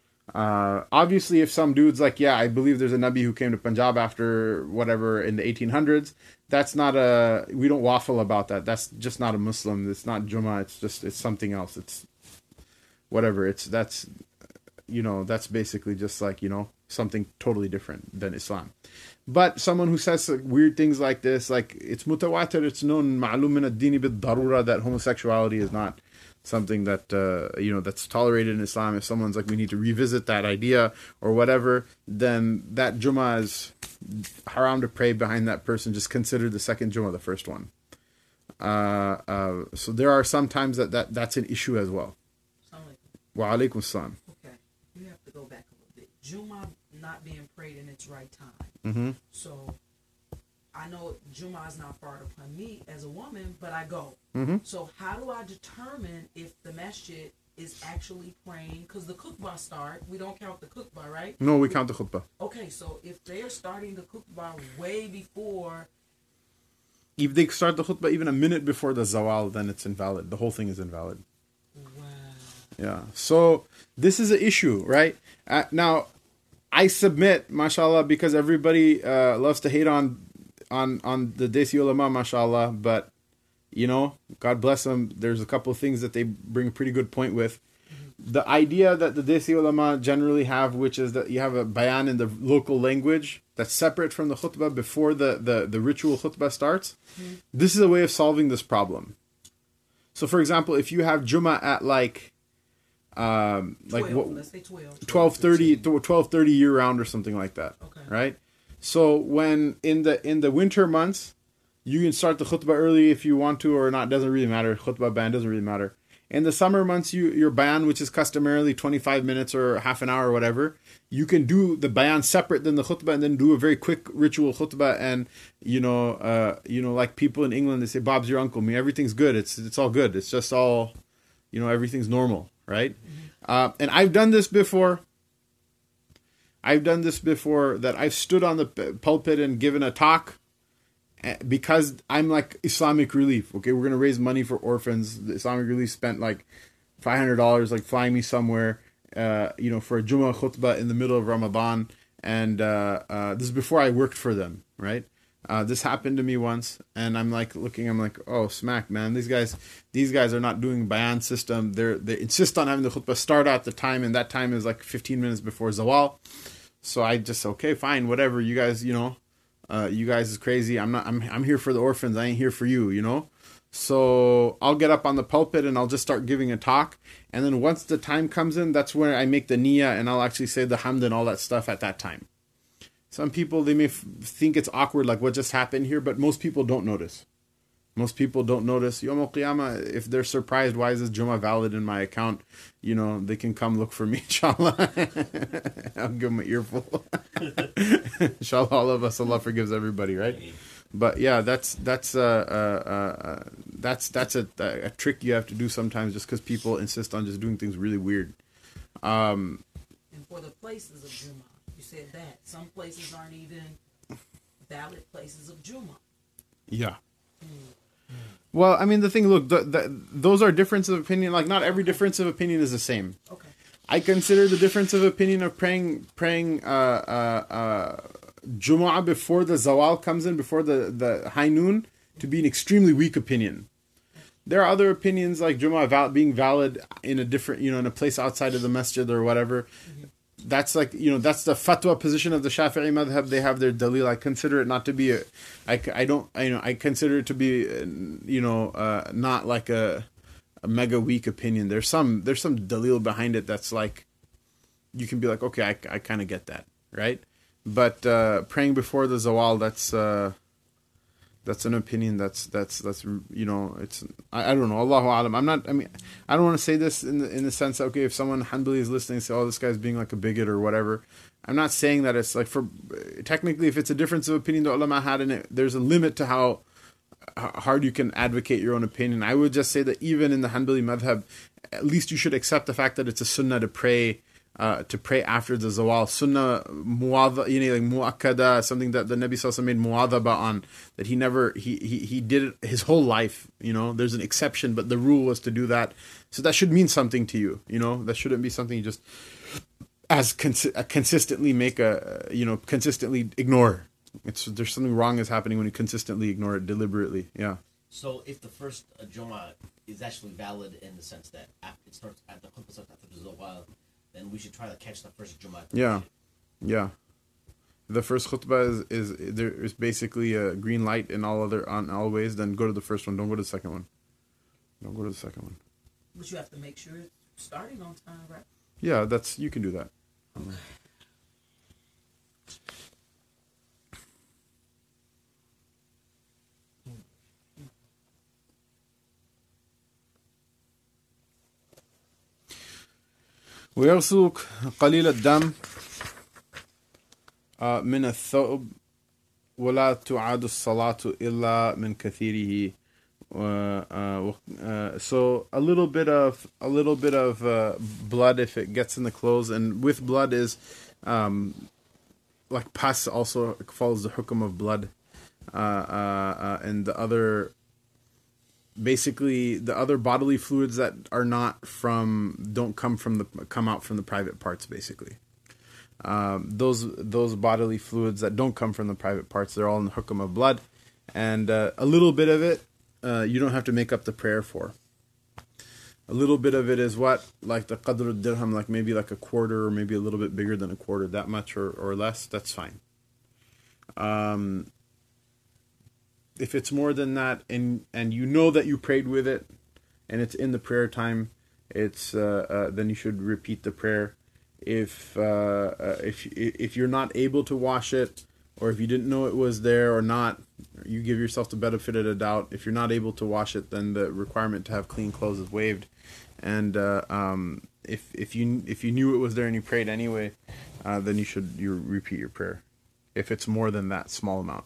Uh, obviously, if some dude's like, yeah, I believe there's a Nabi who came to Punjab after whatever in the eighteen hundreds, that's not a, we don't waffle about that. That's just not a Muslim. It's not Jummah. It's just, it's something else. It's whatever. It's, that's, you know, that's basically just like, you know, something totally different than Islam. But someone who says weird things like this, like it's mutawatir, it's known ma'lum min ad-dini bid-darura that homosexuality is not something that uh, you know that's tolerated in Islam. If someone's like, we need to revisit that idea or whatever, then that Jummah is haram to pray behind that person. Just consider the second Jummah the first one. Uh, uh, so there are some times that, that that's an issue as well. Wa alaikum salam. Okay, you have to go back a little bit. Jummah not being prayed in its right time. Mm-hmm. So I know Jummah is not part upon me as a woman, but I go. Mm-hmm. So how do I determine if the masjid is actually praying? Because the khutbah start, we don't count the khutbah, right? No, we count the khutbah. Okay, so if they're starting the khutbah way before, if they start the khutbah even a minute before the zawal, then it's invalid. The whole thing is invalid. wow. Yeah. So this is an issue, right? Uh, now, I submit, mashallah, because everybody uh, loves to hate on on on the Desi ulama, mashallah, but you know, God bless them. There's a couple of things that they bring a pretty good point with. Mm-hmm. The idea that the Desi ulama generally have, which is that you have a bayan in the local language that's separate from the khutbah before the, the, the ritual khutbah starts. Mm-hmm. This is a way of solving this problem. So, for example, if you have Jummah at like Um, like twelve, what? Let's say twelve. twelve thirty, twelve thirty year round or something like that. Okay. Right. So when in the in the winter months, you can start the khutbah early if you want to or not. Doesn't really matter. Khutbah bayan doesn't really matter. In the summer months, you your bayan, which is customarily twenty-five minutes or half an hour or whatever, you can do the bayan separate than the khutbah and then do a very quick ritual khutbah. And you know, uh, you know, like people in England, they say, "Bob's your uncle." I mean, everything's good. It's it's all good. It's just all, you know, everything's normal. Right? Mm-hmm. Uh, and I've done this before. I've done this before that I've stood on the pulpit and given a talk because I'm like Islamic Relief. Okay, we're going to raise money for orphans. The Islamic Relief spent like five hundred dollars like flying me somewhere, uh, you know, for a Jummah khutbah in the middle of Ramadan. And uh, uh, this is before I worked for them, right? Uh, this happened to me once, and I'm like looking. I'm like, oh, smack, man! These guys, these guys are not doing bayan system. They're they insist on having the khutbah start at the time, and that time is like fifteen minutes before zawal. So I just okay, fine, whatever. You guys, you know, uh, you guys is crazy. I'm not. I'm I'm here for the orphans. I ain't here for you, you know. So I'll get up on the pulpit and I'll just start giving a talk, and then once the time comes in, that's where I make the niyyah and I'll actually say the hamd and all that stuff at that time. Some people, they may f- think it's awkward, like what just happened here, but most people don't notice. Most people don't notice. Yom al Qiyamah, if they're surprised, why is this Jummah valid in my account? You know, they can come look for me, inshallah. I'll give them an earful. Inshallah, all of us, Allah forgives everybody, right? But yeah, that's that's uh, uh, uh, that's that's a, a trick you have to do sometimes, just because people insist on just doing things really weird. Um, And for the places of Juma, you said that some places aren't even valid places of Juma. yeah. Well, I mean, the thing, look, the, the, those are differences of opinion. Like, not every difference of opinion is the same. Okay. I consider the difference of opinion of praying praying uh, uh, uh, Jumu'ah before the Zawal comes in, before the, the high noon, to be an extremely weak opinion. There are other opinions like Jumu'ah val- being valid in a different, you know, in a place outside of the masjid or whatever. Mm-hmm. That's like, you know, that's the fatwa position of the Shafi'i madhab. They have their dalil. I consider it not to be a, I, I don't, I, you know, I consider it to be, uh, you know, uh, not like a, a mega weak opinion. There's some, there's some dalil behind it that's like, you can be like, okay, I, I kind of get that, right? But uh, praying before the Zawal, that's, uh, that's an opinion. That's that's that's you know it's I, I don't know. Allahu alam. I'm not. I mean, I don't want to say this in the in the sense that, okay, if someone Hanbali is listening, say, oh, this guy's being like a bigot or whatever. I'm not saying that it's like for technically, if it's a difference of opinion the ulama had in it, there's a limit to how hard you can advocate your own opinion. I would just say that even in the Hanbali madhab, at least you should accept the fact that it's a sunnah to pray. Uh, to pray after the Zawal, Sunnah muadha, you know, like muakkada, something that the Nabi Sallallahu Alaihi Wasallam made muadhaba on, that he never, he, he, he did it his whole life, you know, there's an exception, but the rule was to do that. So that should mean something to you, you know, that shouldn't be something you just as cons- consistently make a, you know, consistently ignore. It's, there's something wrong is happening when you consistently ignore it deliberately, yeah. So if the first uh, Jummah is actually valid in the sense that after it starts at the khutbah starts after the Zawal, then we should try to catch the first Jummah. Yeah, yeah. The first khutbah is, is there is basically a green light in all other on all ways. Then go to the first one. Don't go to the second one. Don't go to the second one. But you have to make sure it's starting on time, right? Yeah, that's you can do that. Okay. ويغسل قليل الدم من الثوب ولا تعاد الصلاة إلا من كثيره. So a little bit of a little bit of uh, blood if it gets in the clothes, and with blood is um, like pas also follows the hukum of blood, uh, uh, uh, and the other. Basically, the other bodily fluids that are not from don't come from the come out from the private parts. Basically, um, those those bodily fluids that don't come from the private parts, they're all in the hukum of blood, and uh, a little bit of it uh, you don't have to make up the prayer for. A little bit of it is what, like the qadr al-dirham, like maybe like a quarter or maybe a little bit bigger than a quarter, that much or, or less. That's fine. Um. If it's more than that, and and you know that you prayed with it, and it's in the prayer time, it's uh, uh, then you should repeat the prayer. If uh, uh, if if you're not able to wash it, or if you didn't know it was there or not, you give yourself the benefit of the doubt. If you're not able to wash it, then the requirement to have clean clothes is waived. And uh, um, if if you if you knew it was there and you prayed anyway, uh, then you should you repeat your prayer. If it's more than that small amount.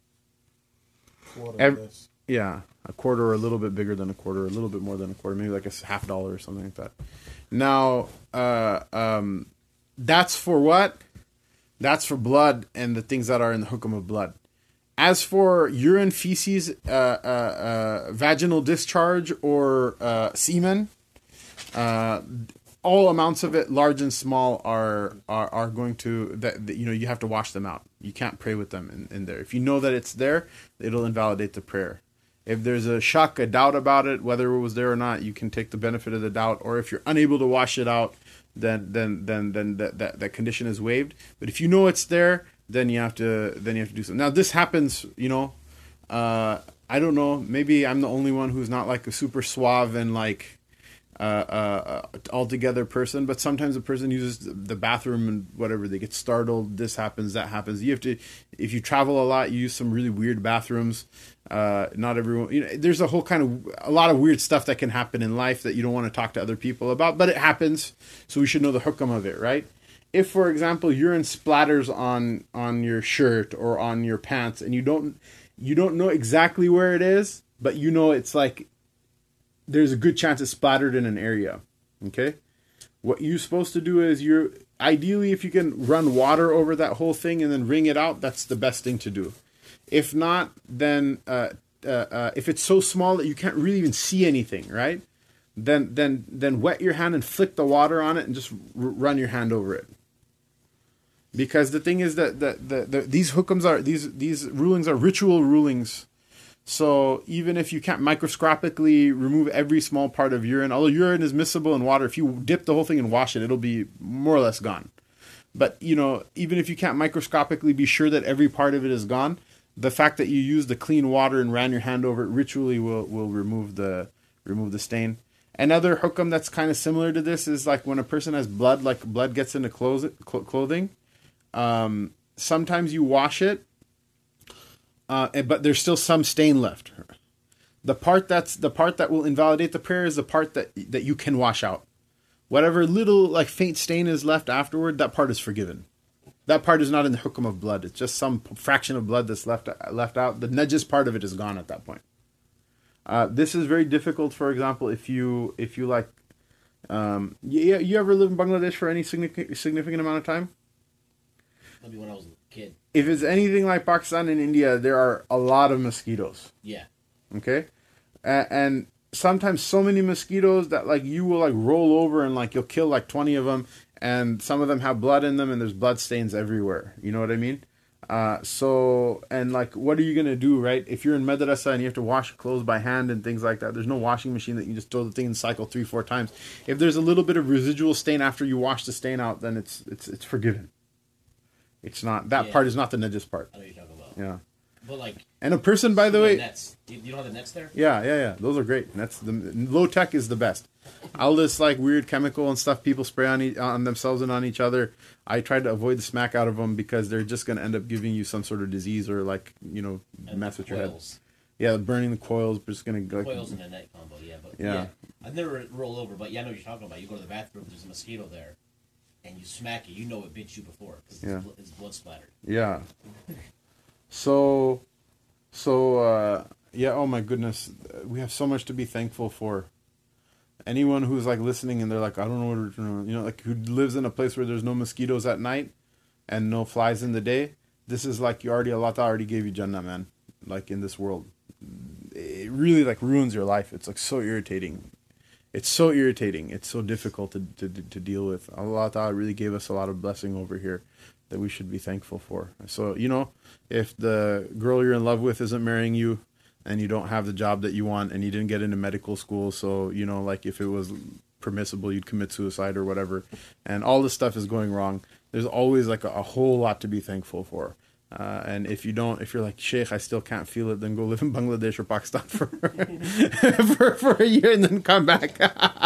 Every, yeah, a quarter or a little bit bigger than a quarter, a little bit more than a quarter, maybe like a half dollar or something like that. Now, uh, um, that's for what? That's for blood and the things that are in the hukum of blood. As for urine, feces, uh, uh, uh, vaginal discharge, or uh, semen, uh, all amounts of it, large and small, are are, are going to that, that you know you have to wash them out. You can't pray with them in, in there. If you know that it's there, it'll invalidate the prayer. If there's a shak, a doubt about it, whether it was there or not, you can take the benefit of the doubt. Or if you're unable to wash it out, then then then then that that, that condition is waived. But if you know it's there, then you have to then you have to do something. Now this happens, you know. Uh, I don't know. Maybe I'm the only one who's not like a super suave and like. uh, uh, altogether person, but sometimes a person uses the bathroom and whatever, they get startled, this happens, that happens. You have to, if you travel a lot, you use some really weird bathrooms. Uh, not everyone, you know, there's a whole kind of, a lot of weird stuff that can happen in life that you don't want to talk to other people about, but it happens. So we should know the hukam of it, right? If, for example, urine splatters on, on your shirt or on your pants and you don't, you don't know exactly where it is, but you know, it's like, there's a good chance it's splattered in an area. Okay. What you're supposed to do is you're ideally, if you can run water over that whole thing and then wring it out, that's the best thing to do. If not, then, uh, uh, uh, if it's so small that you can't really even see anything, right? Then, then, then wet your hand and flick the water on it and just r- run your hand over it. Because the thing is that the, the, the, these hukams are, these, these rulings are ritual rulings. So even if you can't microscopically remove every small part of urine, although urine is miscible in water, if you dip the whole thing and wash it, it'll be more or less gone. But, you know, even if you can't microscopically be sure that every part of it is gone, the fact that you used the clean water and ran your hand over it ritually will, will remove the remove the stain. Another hukam that's kind of similar to this is like when a person has blood, like blood gets into clothes, clothing, um, sometimes you wash it, Uh, but there's still some stain left. The part that's the part that will invalidate the prayer is the part that that you can wash out. Whatever little like faint stain is left afterward, that part is forgiven. That part is not in the hukam of blood. It's just some fraction of blood that's left left out. The najis part of it is gone at that point. Uh, this is very difficult. For example, if you if you like, um, you, you ever live in Bangladesh for any significant significant amount of time? Maybe when I was a kid. If it's anything like Pakistan and India, there are a lot of mosquitoes. Yeah. Okay? And, and sometimes so many mosquitoes that like you will like roll over and like you'll kill like twenty of them, and some of them have blood in them and there's blood stains everywhere. You know what I mean? Uh, so, and like, what are you going to do, right? If you're in madrasa and you have to wash clothes by hand and things like that, there's no washing machine that you just throw the thing and cycle three, four times. If there's a little bit of residual stain after you wash the stain out, then it's, it's, it's forgiven. It's not, that Yeah. part is not the najis part. I know what you're talking about. Yeah. But like, And a person, by the you way, have nets. You, you don't have the nets there? yeah, yeah, yeah. Those are great. That's the low tech is the best. All this like weird chemical and stuff people spray on e- on themselves and on each other. I try to avoid the smack out of them because they're just going to end up giving you some sort of disease or like, you know, And mess the with your head. coils. Yeah, burning the coils, just going to like, Coils and a net combo, yeah. But Yeah. yeah. I've never rolled over, but yeah, I know what you're talking about. You go to the bathroom, there's a mosquito there, and you smack it. You know it bit you before because Yeah. it's, bl- it's blood splattered. yeah. So, so uh, yeah. Oh my goodness, we have so much to be thankful for. Anyone who's like listening and they're like, I don't know what we're doing, you know, like who lives in a place where there's no mosquitoes at night and no flies in the day. This is like you already, Allah Ta'ala already gave you Jannah, man. Like in this world, it really like ruins your life. It's like so irritating. It's so irritating. It's so difficult to to, to deal with. Allah Ta'ala really gave us a lot of blessing over here that we should be thankful for. So, you know, if the girl you're in love with isn't marrying you, and you don't have the job that you want, and you didn't get into medical school, so, you know, like if it was permissible, you'd commit suicide or whatever, and all this stuff is going wrong, there's always like a, a whole lot to be thankful for. Uh, and if you don't, if you're like, Sheikh, I still can't feel it, then go live in Bangladesh or Pakistan for for, for a year and then come back.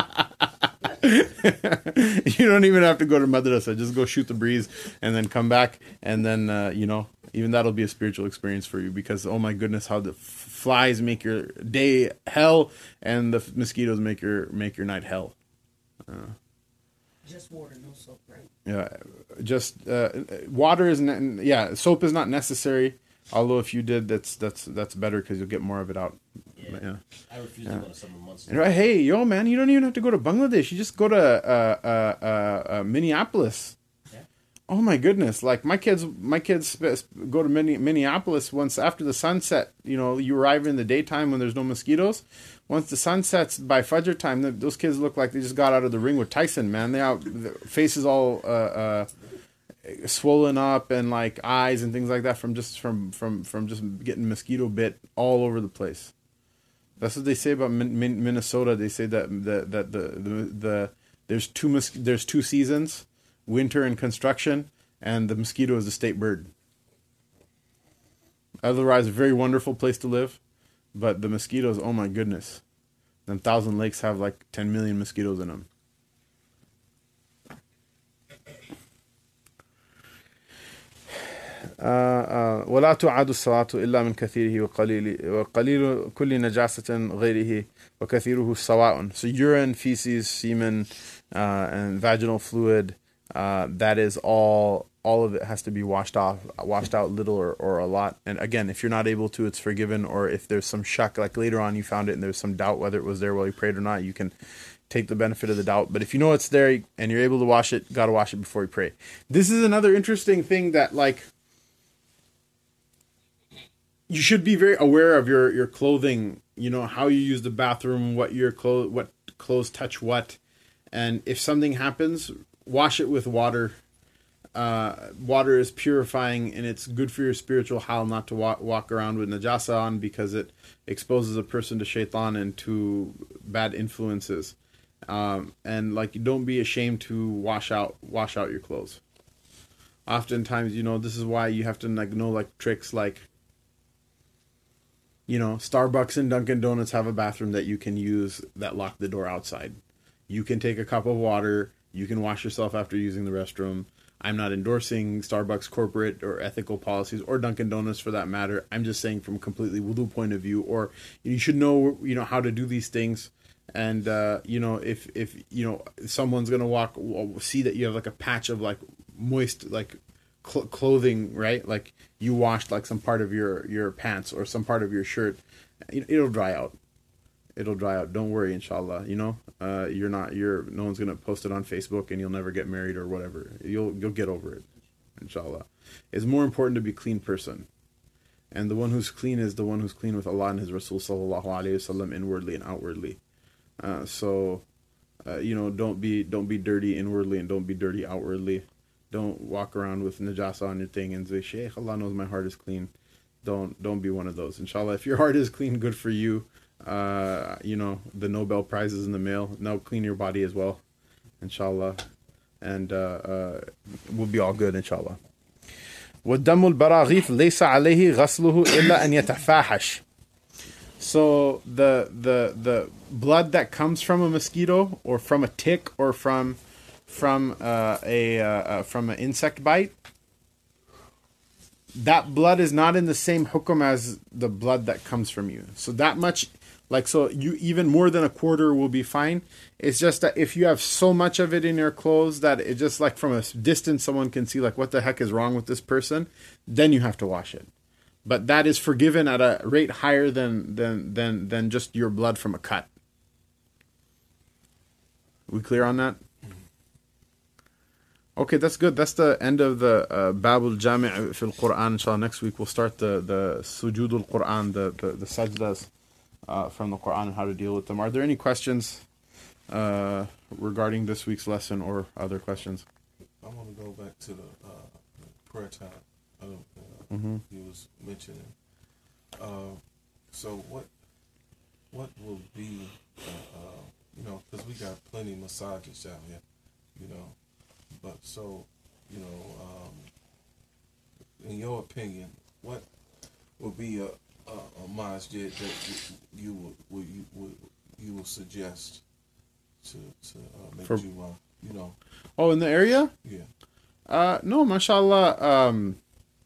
You don't even have to go to madrasa. Just go shoot the breeze and then come back. And then, uh, you know, even that'll be a spiritual experience for you because, oh my goodness, how the f- flies make your day hell and the f- mosquitoes make your make your night hell. Uh, Just water, no soap, right? yeah, just uh, water is ne- yeah, soap is not necessary. Although if you did, that's that's that's better because you'll get more of it out. Yeah. But, yeah. I refuse Yeah. to go to summer months. And, right, hey, yo, man, you don't even have to go to Bangladesh. You just go to uh, uh, uh, uh, Minneapolis. Yeah. Oh my goodness! Like my kids, my kids sp- go to Minne- Minneapolis once after the sunset. You know, you arrive in the daytime when there's no mosquitoes. Once the sun sets by Fajr time, th- those kids look like they just got out of the ring with Tyson. Man, they out their faces all uh, uh, swollen up and like eyes and things like that from just from from from just getting mosquito bit all over the place. That's what they say about Min- Min- Minnesota. They say that the, that the, the the there's two mos- there's two seasons, winter and construction, and the mosquito is the state bird. Otherwise, a very wonderful place to live, but the mosquitoes, oh my goodness, Then Thousand Lakes have like ten million mosquitoes in them. ولا تعاد الصلاة إلا من كثيره وقليل وقليل كل نجاسة غيره وكثيره سواء. So urine, feces, semen, uh, and vaginal fluid, uh, that is all. All of it has to be washed off, washed out little or, or a lot. And again, if you're not able to, it's forgiven. Or if there's some shak, like later on you found it and there's some doubt whether it was there while you prayed or not, you can take the benefit of the doubt. But if you know it's there and you're able to wash it, got to wash it before you pray. This is another interesting thing that, like, you should be very aware of your, your clothing, you know, how you use the bathroom, what your clothes, what clothes touch what. And if something happens, wash it with water. Uh, water is purifying, and it's good for your spiritual hal not to walk, walk around with najasa on, because it exposes a person to shaitan and to bad influences. Um, and like, don't be ashamed to wash out wash out your clothes. Oftentimes, you know, this is why you have to like know like tricks like, you know, Starbucks and Dunkin' Donuts have a bathroom that you can use that lock the door outside. You can take a cup of water. You can wash yourself after using the restroom. I'm not endorsing Starbucks corporate or ethical policies, or Dunkin' Donuts for that matter. I'm just saying from a completely wudu point of view, or you should know, you know, how to do these things. And, uh, you know, if, if, you know, someone's going to walk, see that you have like a patch of like moist, like cl- clothing, right? Like you washed like some part of your, your pants or some part of your shirt, it'll dry out. It'll dry out. Don't worry, inshallah. You know, uh, you're not, you're, no one's going to post it on Facebook and you'll never get married or whatever. You'll, you'll get over it, inshallah. It's more important to be a clean person. And the one who's clean is the one who's clean with Allah and His Rasul sallallahu alayhi wasallam inwardly and outwardly. Uh, so, uh, you know, don't be, don't be dirty inwardly and don't be dirty outwardly. Don't walk around with najasa on your thing and say, Shaykh, Allah knows my heart is clean. Don't, don't be one of those. Inshallah, if your heart is clean, good for you. Uh, you know, the Nobel Prize is in the mail. Now clean your body as well, inshallah, and uh, uh, we'll be all good, inshallah. وَالدَّمُ الْبَرَاغِيفِ لَيْسَ عَلَيْهِ غَسْلُهُ إِلَّا أَنْ يَتَفَاحَشْ. So the the the blood that comes from a mosquito or from a tick or from from uh, a uh, uh, from an insect bite, that blood is not in the same hukum as the blood that comes from you. So that much. Like, so you even more than a quarter will be fine. It's just that if you have so much of it in your clothes that it just like from a distance someone can see like what the heck is wrong with this person, then you have to wash it. But that is forgiven at a rate higher than than than than just your blood from a cut. We clear on that? Okay, that's good. That's the end of the uh, Babul Jami' fil Quran. Inshallah, next week we'll start the the Sujudul Quran, the the, the sajdas. Uh, from the Quran and how to deal with them. Are there any questions uh, regarding this week's lesson or other questions? I want to go back to the uh, prayer time. I don't, uh, mm-hmm. You was mentioning. Uh, so what what will be, uh, uh, you know, because we got plenty of massages out here, you know, but so, you know, um, in your opinion, what will be a Uh, a masjid that you would you, you would you would suggest to to uh, make For, Juma, you know? Oh, in the area? Yeah. Uh, no, mashallah. Um,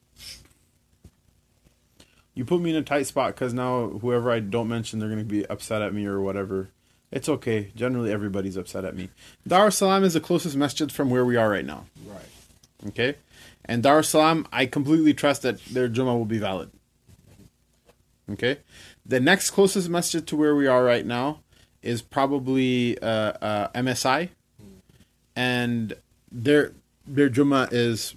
you put me in a tight spot because now whoever I don't mention, they're going to be upset at me or whatever. It's okay. Generally, everybody's upset at me. Dar es Salaam is the closest masjid from where we are right now. Right. Okay, and Dar es Salaam, I completely trust that their Juma will be valid. Okay, the next closest masjid to where we are right now is probably uh, uh, M S I, and their their Jummah is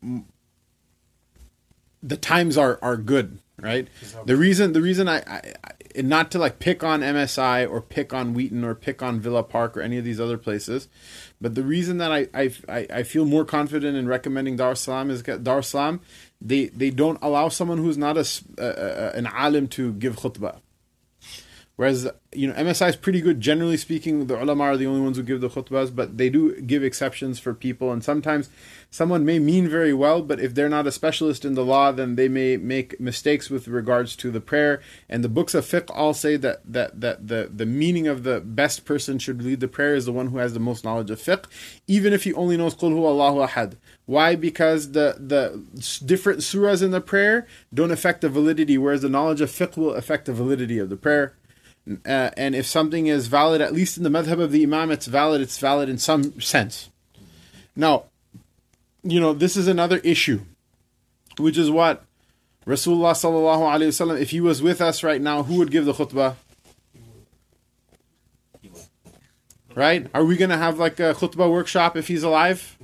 the times are, are good, right? The reason the reason I, I, I not to like pick on M S I or pick on Wheaton or pick on Villa Park or any of these other places, but the reason that I I, I feel more confident in recommending Dar es Salaam is Dar es Salaam. They they don't allow someone who's not a, uh, an alim to give khutbah. Whereas, you know, M S I is pretty good. Generally speaking, the ulama are the only ones who give the khutbahs, but they do give exceptions for people. And sometimes someone may mean very well, but if they're not a specialist in the law, then they may make mistakes with regards to the prayer. And the books of fiqh all say that, that, that the, the meaning of the best person should lead the prayer is the one who has the most knowledge of fiqh, even if he only knows Qul Huwa Allahu Ahad. Why? Because the, the different surahs in the prayer don't affect the validity, whereas the knowledge of fiqh will affect the validity of the prayer. Uh, and if something is valid, at least in the madhab of the imam, it's valid, it's valid in some sense. Now, you know, this is another issue, which is what Rasulullah sallallahu alaihi wasallam, if he was with us right now, who would give the khutbah? Right? Are we going to have like a khutbah workshop if he's alive?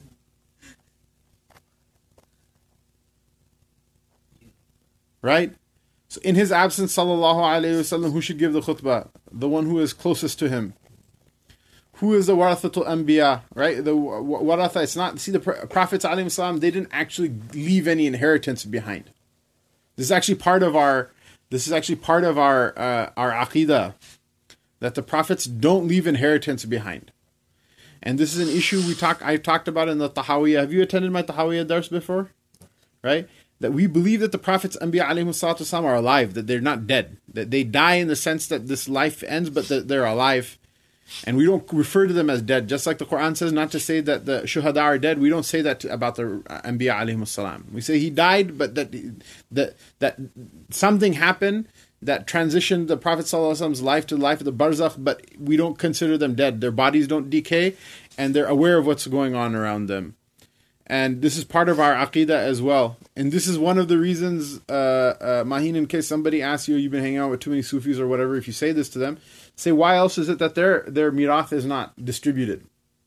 Right? So in his absence, sallallahu alayhi wasallam, who should give the khutbah? The one who is closest to him. Who is the warathatul anbiya? Right? The waratha, it's not, see the prophets alayhi salam, they didn't actually leave any inheritance behind. This is actually part of our, this is actually part of our, uh, our aqidah, that the prophets don't leave inheritance behind. And this is an issue we talk, I talked about in the Tahawiyah. Have you attended my Tahawiyah dars before? Right? That we believe that the prophets Anbiya alayhi salatu wasalam are alive, that they're not dead, that they die in the sense that this life ends, but that they're alive, and we don't refer to them as dead. Just like the Quran says not to say that the shuhada are dead, we don't say that to, about the Anbiya alayhi salam. We say he died, but that that that something happened that transitioned the Prophet sallallahu alaihi wasallam's life to the life of the barzakh, but we don't consider them dead. Their bodies don't decay, and they're aware of what's going on around them. And this is part of our aqidah as well. And this is one of the reasons, uh, uh, Maheen, in case somebody asks you, you've been hanging out with too many Sufis or whatever, if you say this to them, say, why else is it that their, their mirath is not distributed?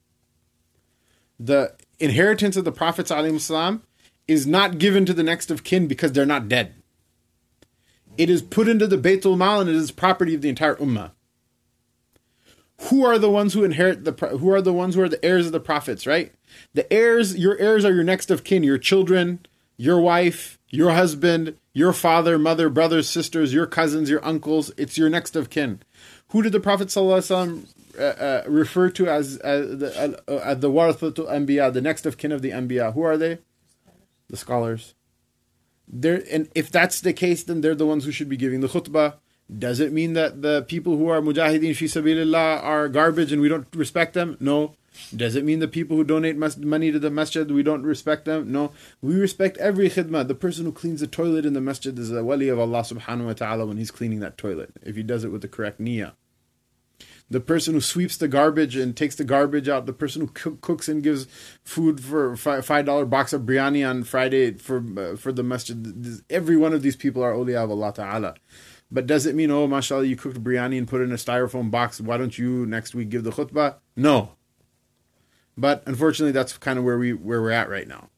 The inheritance of the Prophets ﷺ is not given to the next of kin because they're not dead. It is put into the Baytul Mal and it is property of the entire Ummah. Who are the ones who inherit the, who are the ones who are the heirs of the prophets, right? The heirs, your heirs are your next of kin, your children, your wife, your husband, your father, mother, brothers, sisters, your cousins, your uncles. It's your next of kin. Who did the Prophet ﷺ uh, uh, refer to as, as the, uh, uh, the warathatul anbiya, the next of kin of the anbiya? Who are they? The scholars. They're, and if that's the case, then they're the ones who should be giving the khutbah. Does it mean that the people who are mujahideen fi sabilillah are garbage and we don't respect them? No. Does it mean the people who donate mas- money to the masjid, we don't respect them? No. We respect every khidmah. The person who cleans the toilet in the masjid is a wali of Allah subhanahu wa ta'ala when he's cleaning that toilet, if he does it with the correct niyyah. The person who sweeps the garbage and takes the garbage out, the person who cook, cooks and gives food for a five dollar box of biryani on Friday for uh, for the masjid, every one of these people are awliya of Allah ta'ala. But does it mean, oh, mashallah, you cooked biryani and put it in a styrofoam box, why don't you next week give the khutbah? No. But unfortunately, that's kind of where, we, where we're at right now.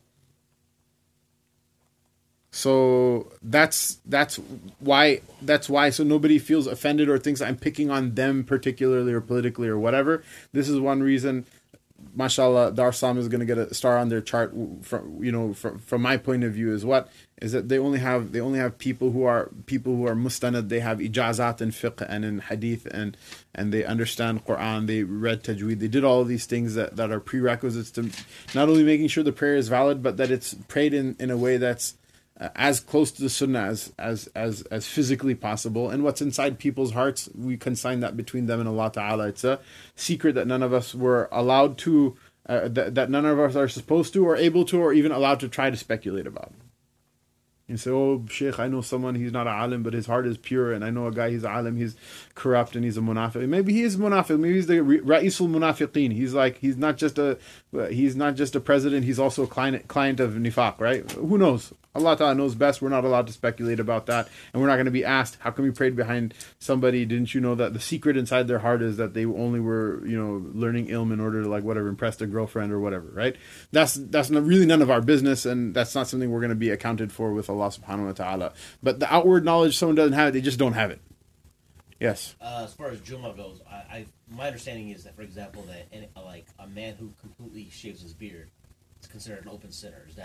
So that's that's why that's why so nobody feels offended or thinks I'm picking on them particularly or politically or whatever. This is one reason, mashallah, Dar Islam is going to get a star on their chart. From you know, from, from my point of view, is what is that they only have they only have people who are people who are mustanad. They have ijazat in fiqh and in hadith, and and they understand Quran. They read tajweed. They did all of these things that, that are prerequisites to not only making sure the prayer is valid, but that it's prayed in, in a way that's Uh, as close to the sunnah as, as as as physically possible. And what's inside people's hearts, we consign that between them and Allah Ta'ala. It's a secret that none of us were allowed to, uh, that, that none of us are supposed to or able to or even allowed to try to speculate about. You say, oh, Sheikh, I know someone, he's not a alim, but his heart is pure, and I know a guy, he's a alim, he's corrupt, and he's a munafiq. Maybe he is munafiq, maybe he's the ra'isul munafiqeen. He's like, he's not just a, he's not just a president, he's also a client, client of nifaq, right? Who knows? Allah Ta'ala knows best. We're not allowed to speculate about that. And we're not going to be asked, how come you prayed behind somebody? Didn't you know that the secret inside their heart is that they only were, you know, learning ilm in order to, like, whatever, impress their girlfriend or whatever, right? That's that's not, really none of our business, and that's not something we're going to be accounted for with Allah Subhanahu wa Ta'ala. But the outward knowledge, someone doesn't have it, they just don't have it. Yes? Uh, as far as Jummah goes, I, I my understanding is that, for example, that any, like a man who completely shaves his beard is considered an open sinner. Is that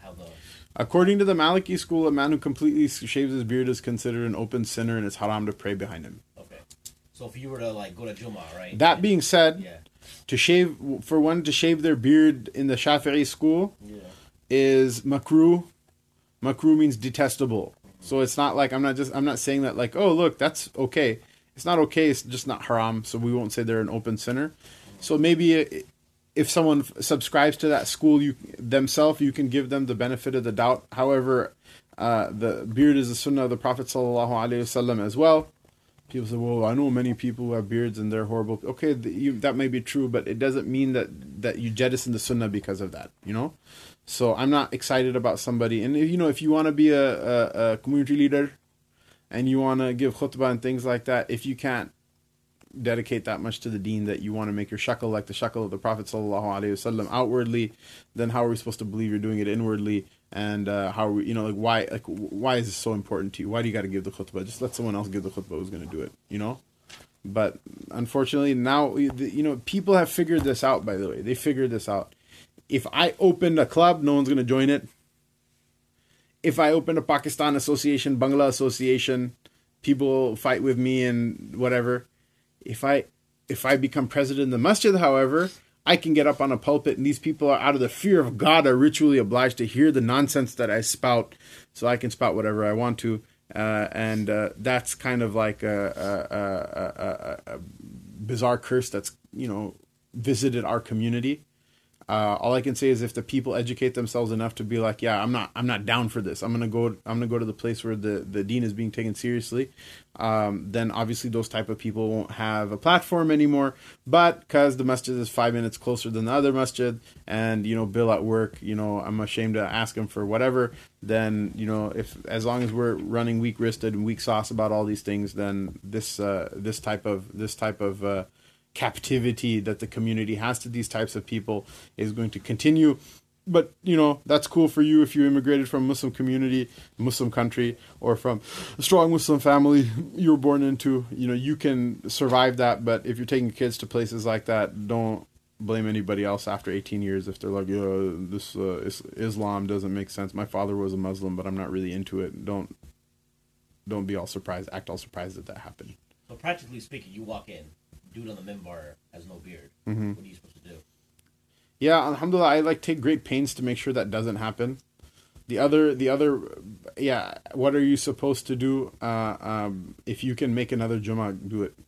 how the According to the Maliki school, a man who completely shaves his beard is considered an open sinner, and it's haram to pray behind him. okay. So if you were to like go to Juma, right? That being said, yeah, to shave for one to shave their beard in the Shafi'i school yeah, is makruh. Makruh means detestable. So it's not like I'm not just I'm not saying that like, oh look, that's okay. It's not okay. It's just not haram. So we won't say they're an open sinner. So maybe if someone subscribes to that school, you themselves, you can give them the benefit of the doubt. However, uh, the beard is the sunnah of the Prophet sallallahu alaihi wasallam as well. People say, well, I know many people who have beards and they're horrible. Okay, the, you, that may be true, but it doesn't mean that, that you jettison the sunnah because of that, you know? So I'm not excited about somebody. And, if, you know, if you want to be a, a, a community leader and you want to give khutbah and things like that, if you can't dedicate that much to the deen that you want to make your shakal like the shakal of the Prophet sallallahu alaihi wasallam outwardly, then how are we supposed to believe you're doing it inwardly? And uh, how are we, you know, like why, like why is this so important to you? Why do you got to give the khutbah? Just let someone else give the khutbah who's going to do it, you know? But unfortunately now, you know, people have figured this out, by the way. They figured this out. If I opened a club, no one's going to join it. If I opened a Pakistan association, Bangla association, people fight with me and whatever. If I if I become president of the masjid, however, I can get up on a pulpit and these people are out of the fear of God are ritually obliged to hear the nonsense that I spout, so I can spout whatever I want to. Uh, and uh, that's kind of like a, a, a, a, a bizarre curse that's, you know, visited our community. Uh, all I can say is if the people educate themselves enough to be like, yeah, I'm not, I'm not down for this. I'm gonna go, I'm gonna go to the place where the, the deen is being taken seriously. Um, then obviously those type of people won't have a platform anymore. But because the masjid is five minutes closer than the other masjid, and you know, Bill at work, you know, I'm ashamed to ask him for whatever. Then you know, if as long as we're running weak wristed and weak sauce about all these things, then this, uh, this type of, this type of uh, captivity that the community has to these types of people is going to continue. But you know, that's cool for you if you immigrated from a Muslim community, Muslim country, or from a strong Muslim family you were born into. You know, you can survive that. But if you're taking kids to places like that, don't blame anybody else after eighteen years if they're like, yeah, this uh, is, Islam doesn't make sense. My father was a Muslim, but I'm not really into it. Don't don't be all surprised, act all surprised that that happened. So practically speaking, you walk in, dude on the minbar has no beard. Mm-hmm. What are you supposed to do? Yeah, alhamdulillah, I like take great pains to make sure that doesn't happen. The other, the other, yeah, what are you supposed to do? Uh, um, if you can make another Jummah, do it.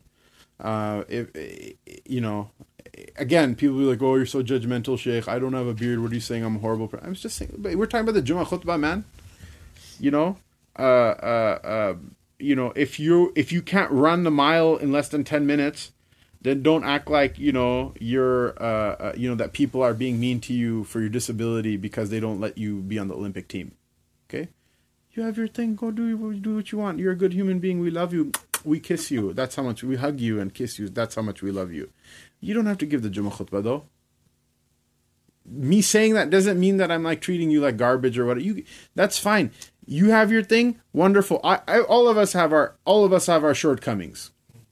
Uh, if, you know, again, people be like, oh, you're so judgmental, Sheikh. I don't have a beard. What are you saying? I'm a horrible person. I was just saying, we're talking about the Jummah khutbah, man. You know, uh, uh, uh, you know, if you if you can't run the mile in less than ten minutes, then don't act like, you know, you're, uh, uh, you know, that people are being mean to you for your disability because they don't let you be on the Olympic team. Okay? You have your thing. Go do, do what you want. You're a good human being. We love you. We kiss you. That's how much we hug you and kiss you. That's how much we love you. You don't have to give the Jummah khutbah, though. Me saying that doesn't mean that I'm like treating you like garbage or what. You, that's fine. You have your thing. Wonderful. I, I, all of us have our, all of us have our shortcomings.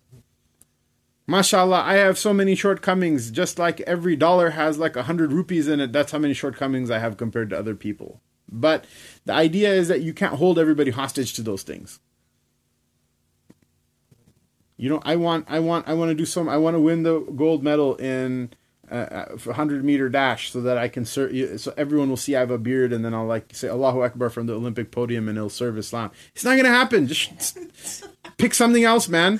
MashaAllah, I have so many shortcomings. Just like every dollar has like a hundred rupees in it, that's how many shortcomings I have compared to other people. But the idea is that you can't hold everybody hostage to those things. You know, I want, I want, I want to do some. I want to win the gold medal in uh, a hundred meter dash, so that I can serve. So everyone will see I have a beard, and then I'll like say Allahu Akbar from the Olympic podium, and it'll serve Islam. It's not gonna happen. Just pick something else, man.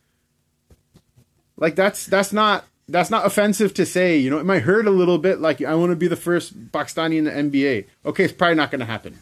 Like that's that's not that's not offensive to say, you know. It might hurt a little bit. Like I want to be the first Pakistani in the N B A. Okay, it's probably not going to happen.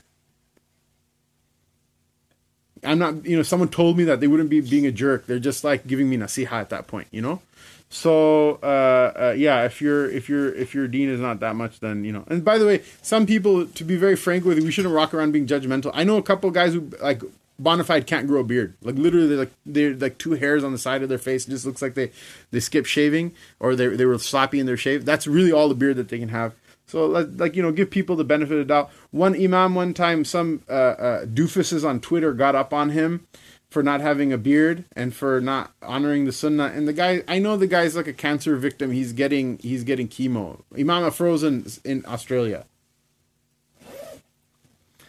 I'm not, you know. Someone told me that they wouldn't be being a jerk. They're just like giving me nasiha at that point, you know. So uh, uh, yeah, if your if your if your deen is not that much, then you know. And by the way, some people, to be very frank with you, we shouldn't walk around being judgmental. I know a couple guys who like. Bonafide can't grow a beard. Like literally, they're like they're like two hairs on the side of their face. It just looks like they they skipped shaving or they they were sloppy in their shave. That's really all the beard that they can have. So like you know, give people the benefit of the doubt. One imam one time, some uh, uh, doofuses on Twitter got up on him for not having a beard and for not honoring the sunnah. And the guy, I know the guy's like a cancer victim. He's getting he's getting chemo. Imam Afroz in, in Australia.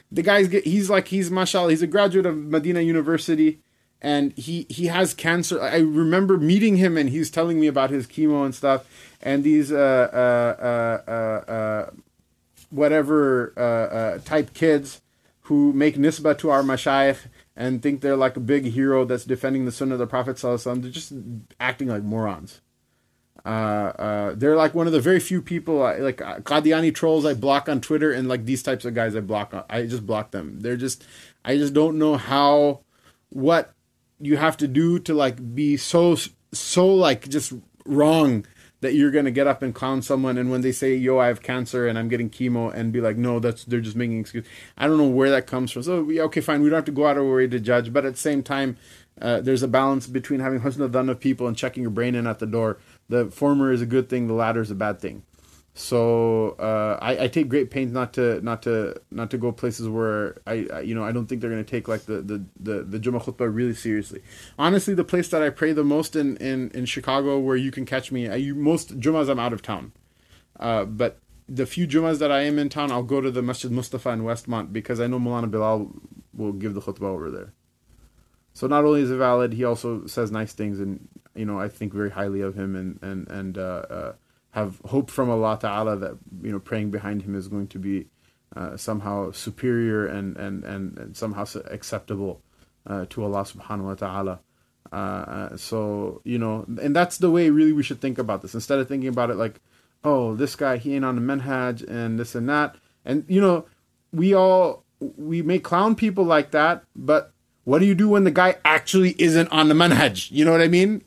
the guy's get, he's like he's mashallah, he's a graduate of Medina University, and he he has cancer. I remember meeting him, and he's telling me about his chemo and stuff, and these uh uh uh uh, uh whatever uh, uh type kids who make nisbah to our mashayikh and think they're like a big hero that's defending the sunnah of the Prophet sallallahu alaihi wasallam. They're just acting like morons. Uh, uh, they're like one of the very few people, I, like uh, Qadiani trolls I block on Twitter, and like these types of guys I block. On, I just block them. They're just, I just don't know how, what you have to do to like be so, so like just wrong that you're going to get up and clown someone. And when they say, yo, I have cancer and I'm getting chemo, and be like, no, that's, they're just making excuse. I don't know where that comes from. So yeah, okay, fine. We don't have to go out of our way to judge, but at the same time, uh, there's a balance between having husn dhan of people and checking your brain in at the door. The former is a good thing. The latter is a bad thing. So uh, I, I take great pains not to not to not to go places where I, I you know I don't think they're going to take like the the the, the Jummah khutbah really seriously. Honestly, the place that I pray the most in, in, in Chicago, where you can catch me, I, you, most Jummahs I'm out of town, uh, but the few Jummahs that I am in town, I'll go to the Masjid Mustafa in Westmont, because I know Maulana Bilal will give the khutbah over there. So not only is it valid, he also says nice things, and you know I think very highly of him, and and and uh, uh, have hope from Allah Ta'ala that you know praying behind him is going to be uh, somehow superior and and and, and somehow acceptable uh, to Allah Subhanahu wa Ta'ala. Uh, so you know, and that's the way really we should think about this, instead of thinking about it like, oh, this guy, he ain't on the manhaj and this and that, and you know, we all we may clown people like that, but what do you do when the guy actually isn't on the manhaj? You know what I mean?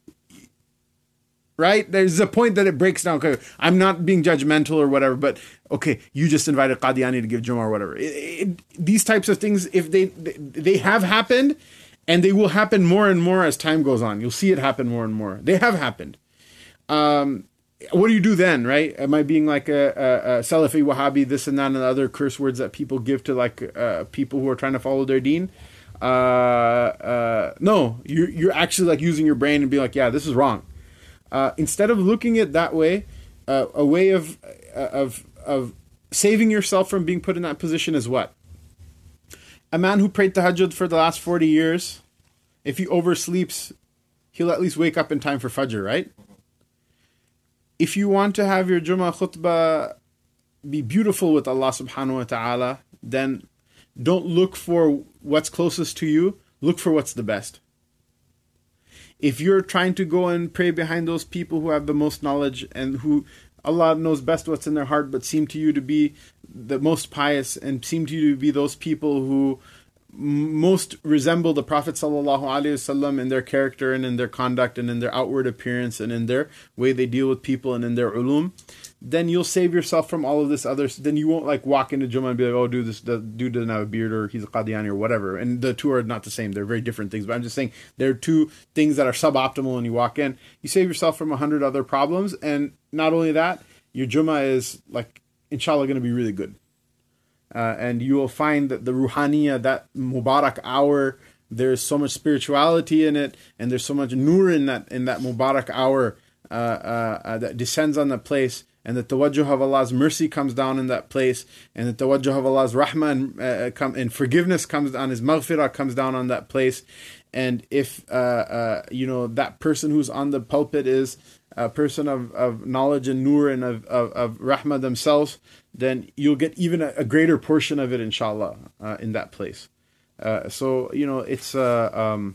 Right? There's a point that it breaks down. Okay, I'm not being judgmental or whatever, but okay, you just invited Qadiani to give Jummah or whatever. It, it, these types of things, if they, they they have happened, and they will happen more and more as time goes on. You'll see it happen more and more. They have happened. Um, what do you do then, right? Am I being like a, a, a Salafi, Wahhabi, this and that, and the other curse words that people give to like uh, people who are trying to follow their deen? Uh, uh, no, you're, you're actually like using your brain and being like, yeah, this is wrong. Uh, instead of looking at it that way, uh, a way of, uh, of, of saving yourself from being put in that position is what? A man who prayed tahajjud for the last forty years, if he oversleeps, he'll at least wake up in time for Fajr, right? If you want to have your Jummah khutbah be beautiful with Allah subhanahu wa ta'ala, then don't look for what's closest to you, look for what's the best. If you're trying to go and pray behind those people who have the most knowledge and who Allah knows best what's in their heart, but seem to you to be the most pious and seem to you to be those people who most resemble the Prophet sallallahu alaihi wasallam in their character and in their conduct and in their outward appearance and in their way they deal with people and in their ulum, then you'll save yourself from all of this other. Then you won't like walk into Jummah and be like, oh, dude, this the dude doesn't have a beard, or he's a Qadiani or whatever. And the two are not the same. They're very different things. But I'm just saying there are two things that are suboptimal when you walk in. You save yourself from a hundred other problems. And not only that, your Jummah is like, inshallah, going to be really good. Uh, and you will find that the ruhaniya, that Mubarak hour, there's so much spirituality in it, and there's so much nur in that in that Mubarak hour uh, uh, uh, that descends on the place, and the tawajjuh of Allah's mercy comes down in that place, and the tawajjuh of Allah's rahmah and, uh, come, and forgiveness comes down, His maghfirah comes down on that place. And if uh, uh, you know that person who's on the pulpit is a person of, of knowledge and nur and of, of, of rahmah themselves, then you'll get even a, a greater portion of it, inshallah, uh, in that place. Uh, so, you know, it's, uh, um,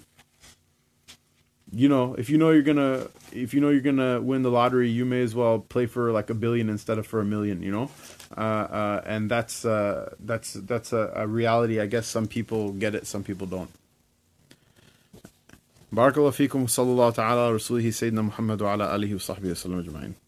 you know, if you know you're gonna, if you know you're gonna win the lottery, you may as well play for like a billion instead of for a million, you know? Uh, uh, and that's, uh, that's, that's a, a reality. I guess some people get it, some people don't. Barakallahu feekum, sallallahu ta'ala, rasulihi sayyidina Muhammad wa ala alihi wa sahbihi wa sallam ajma'in.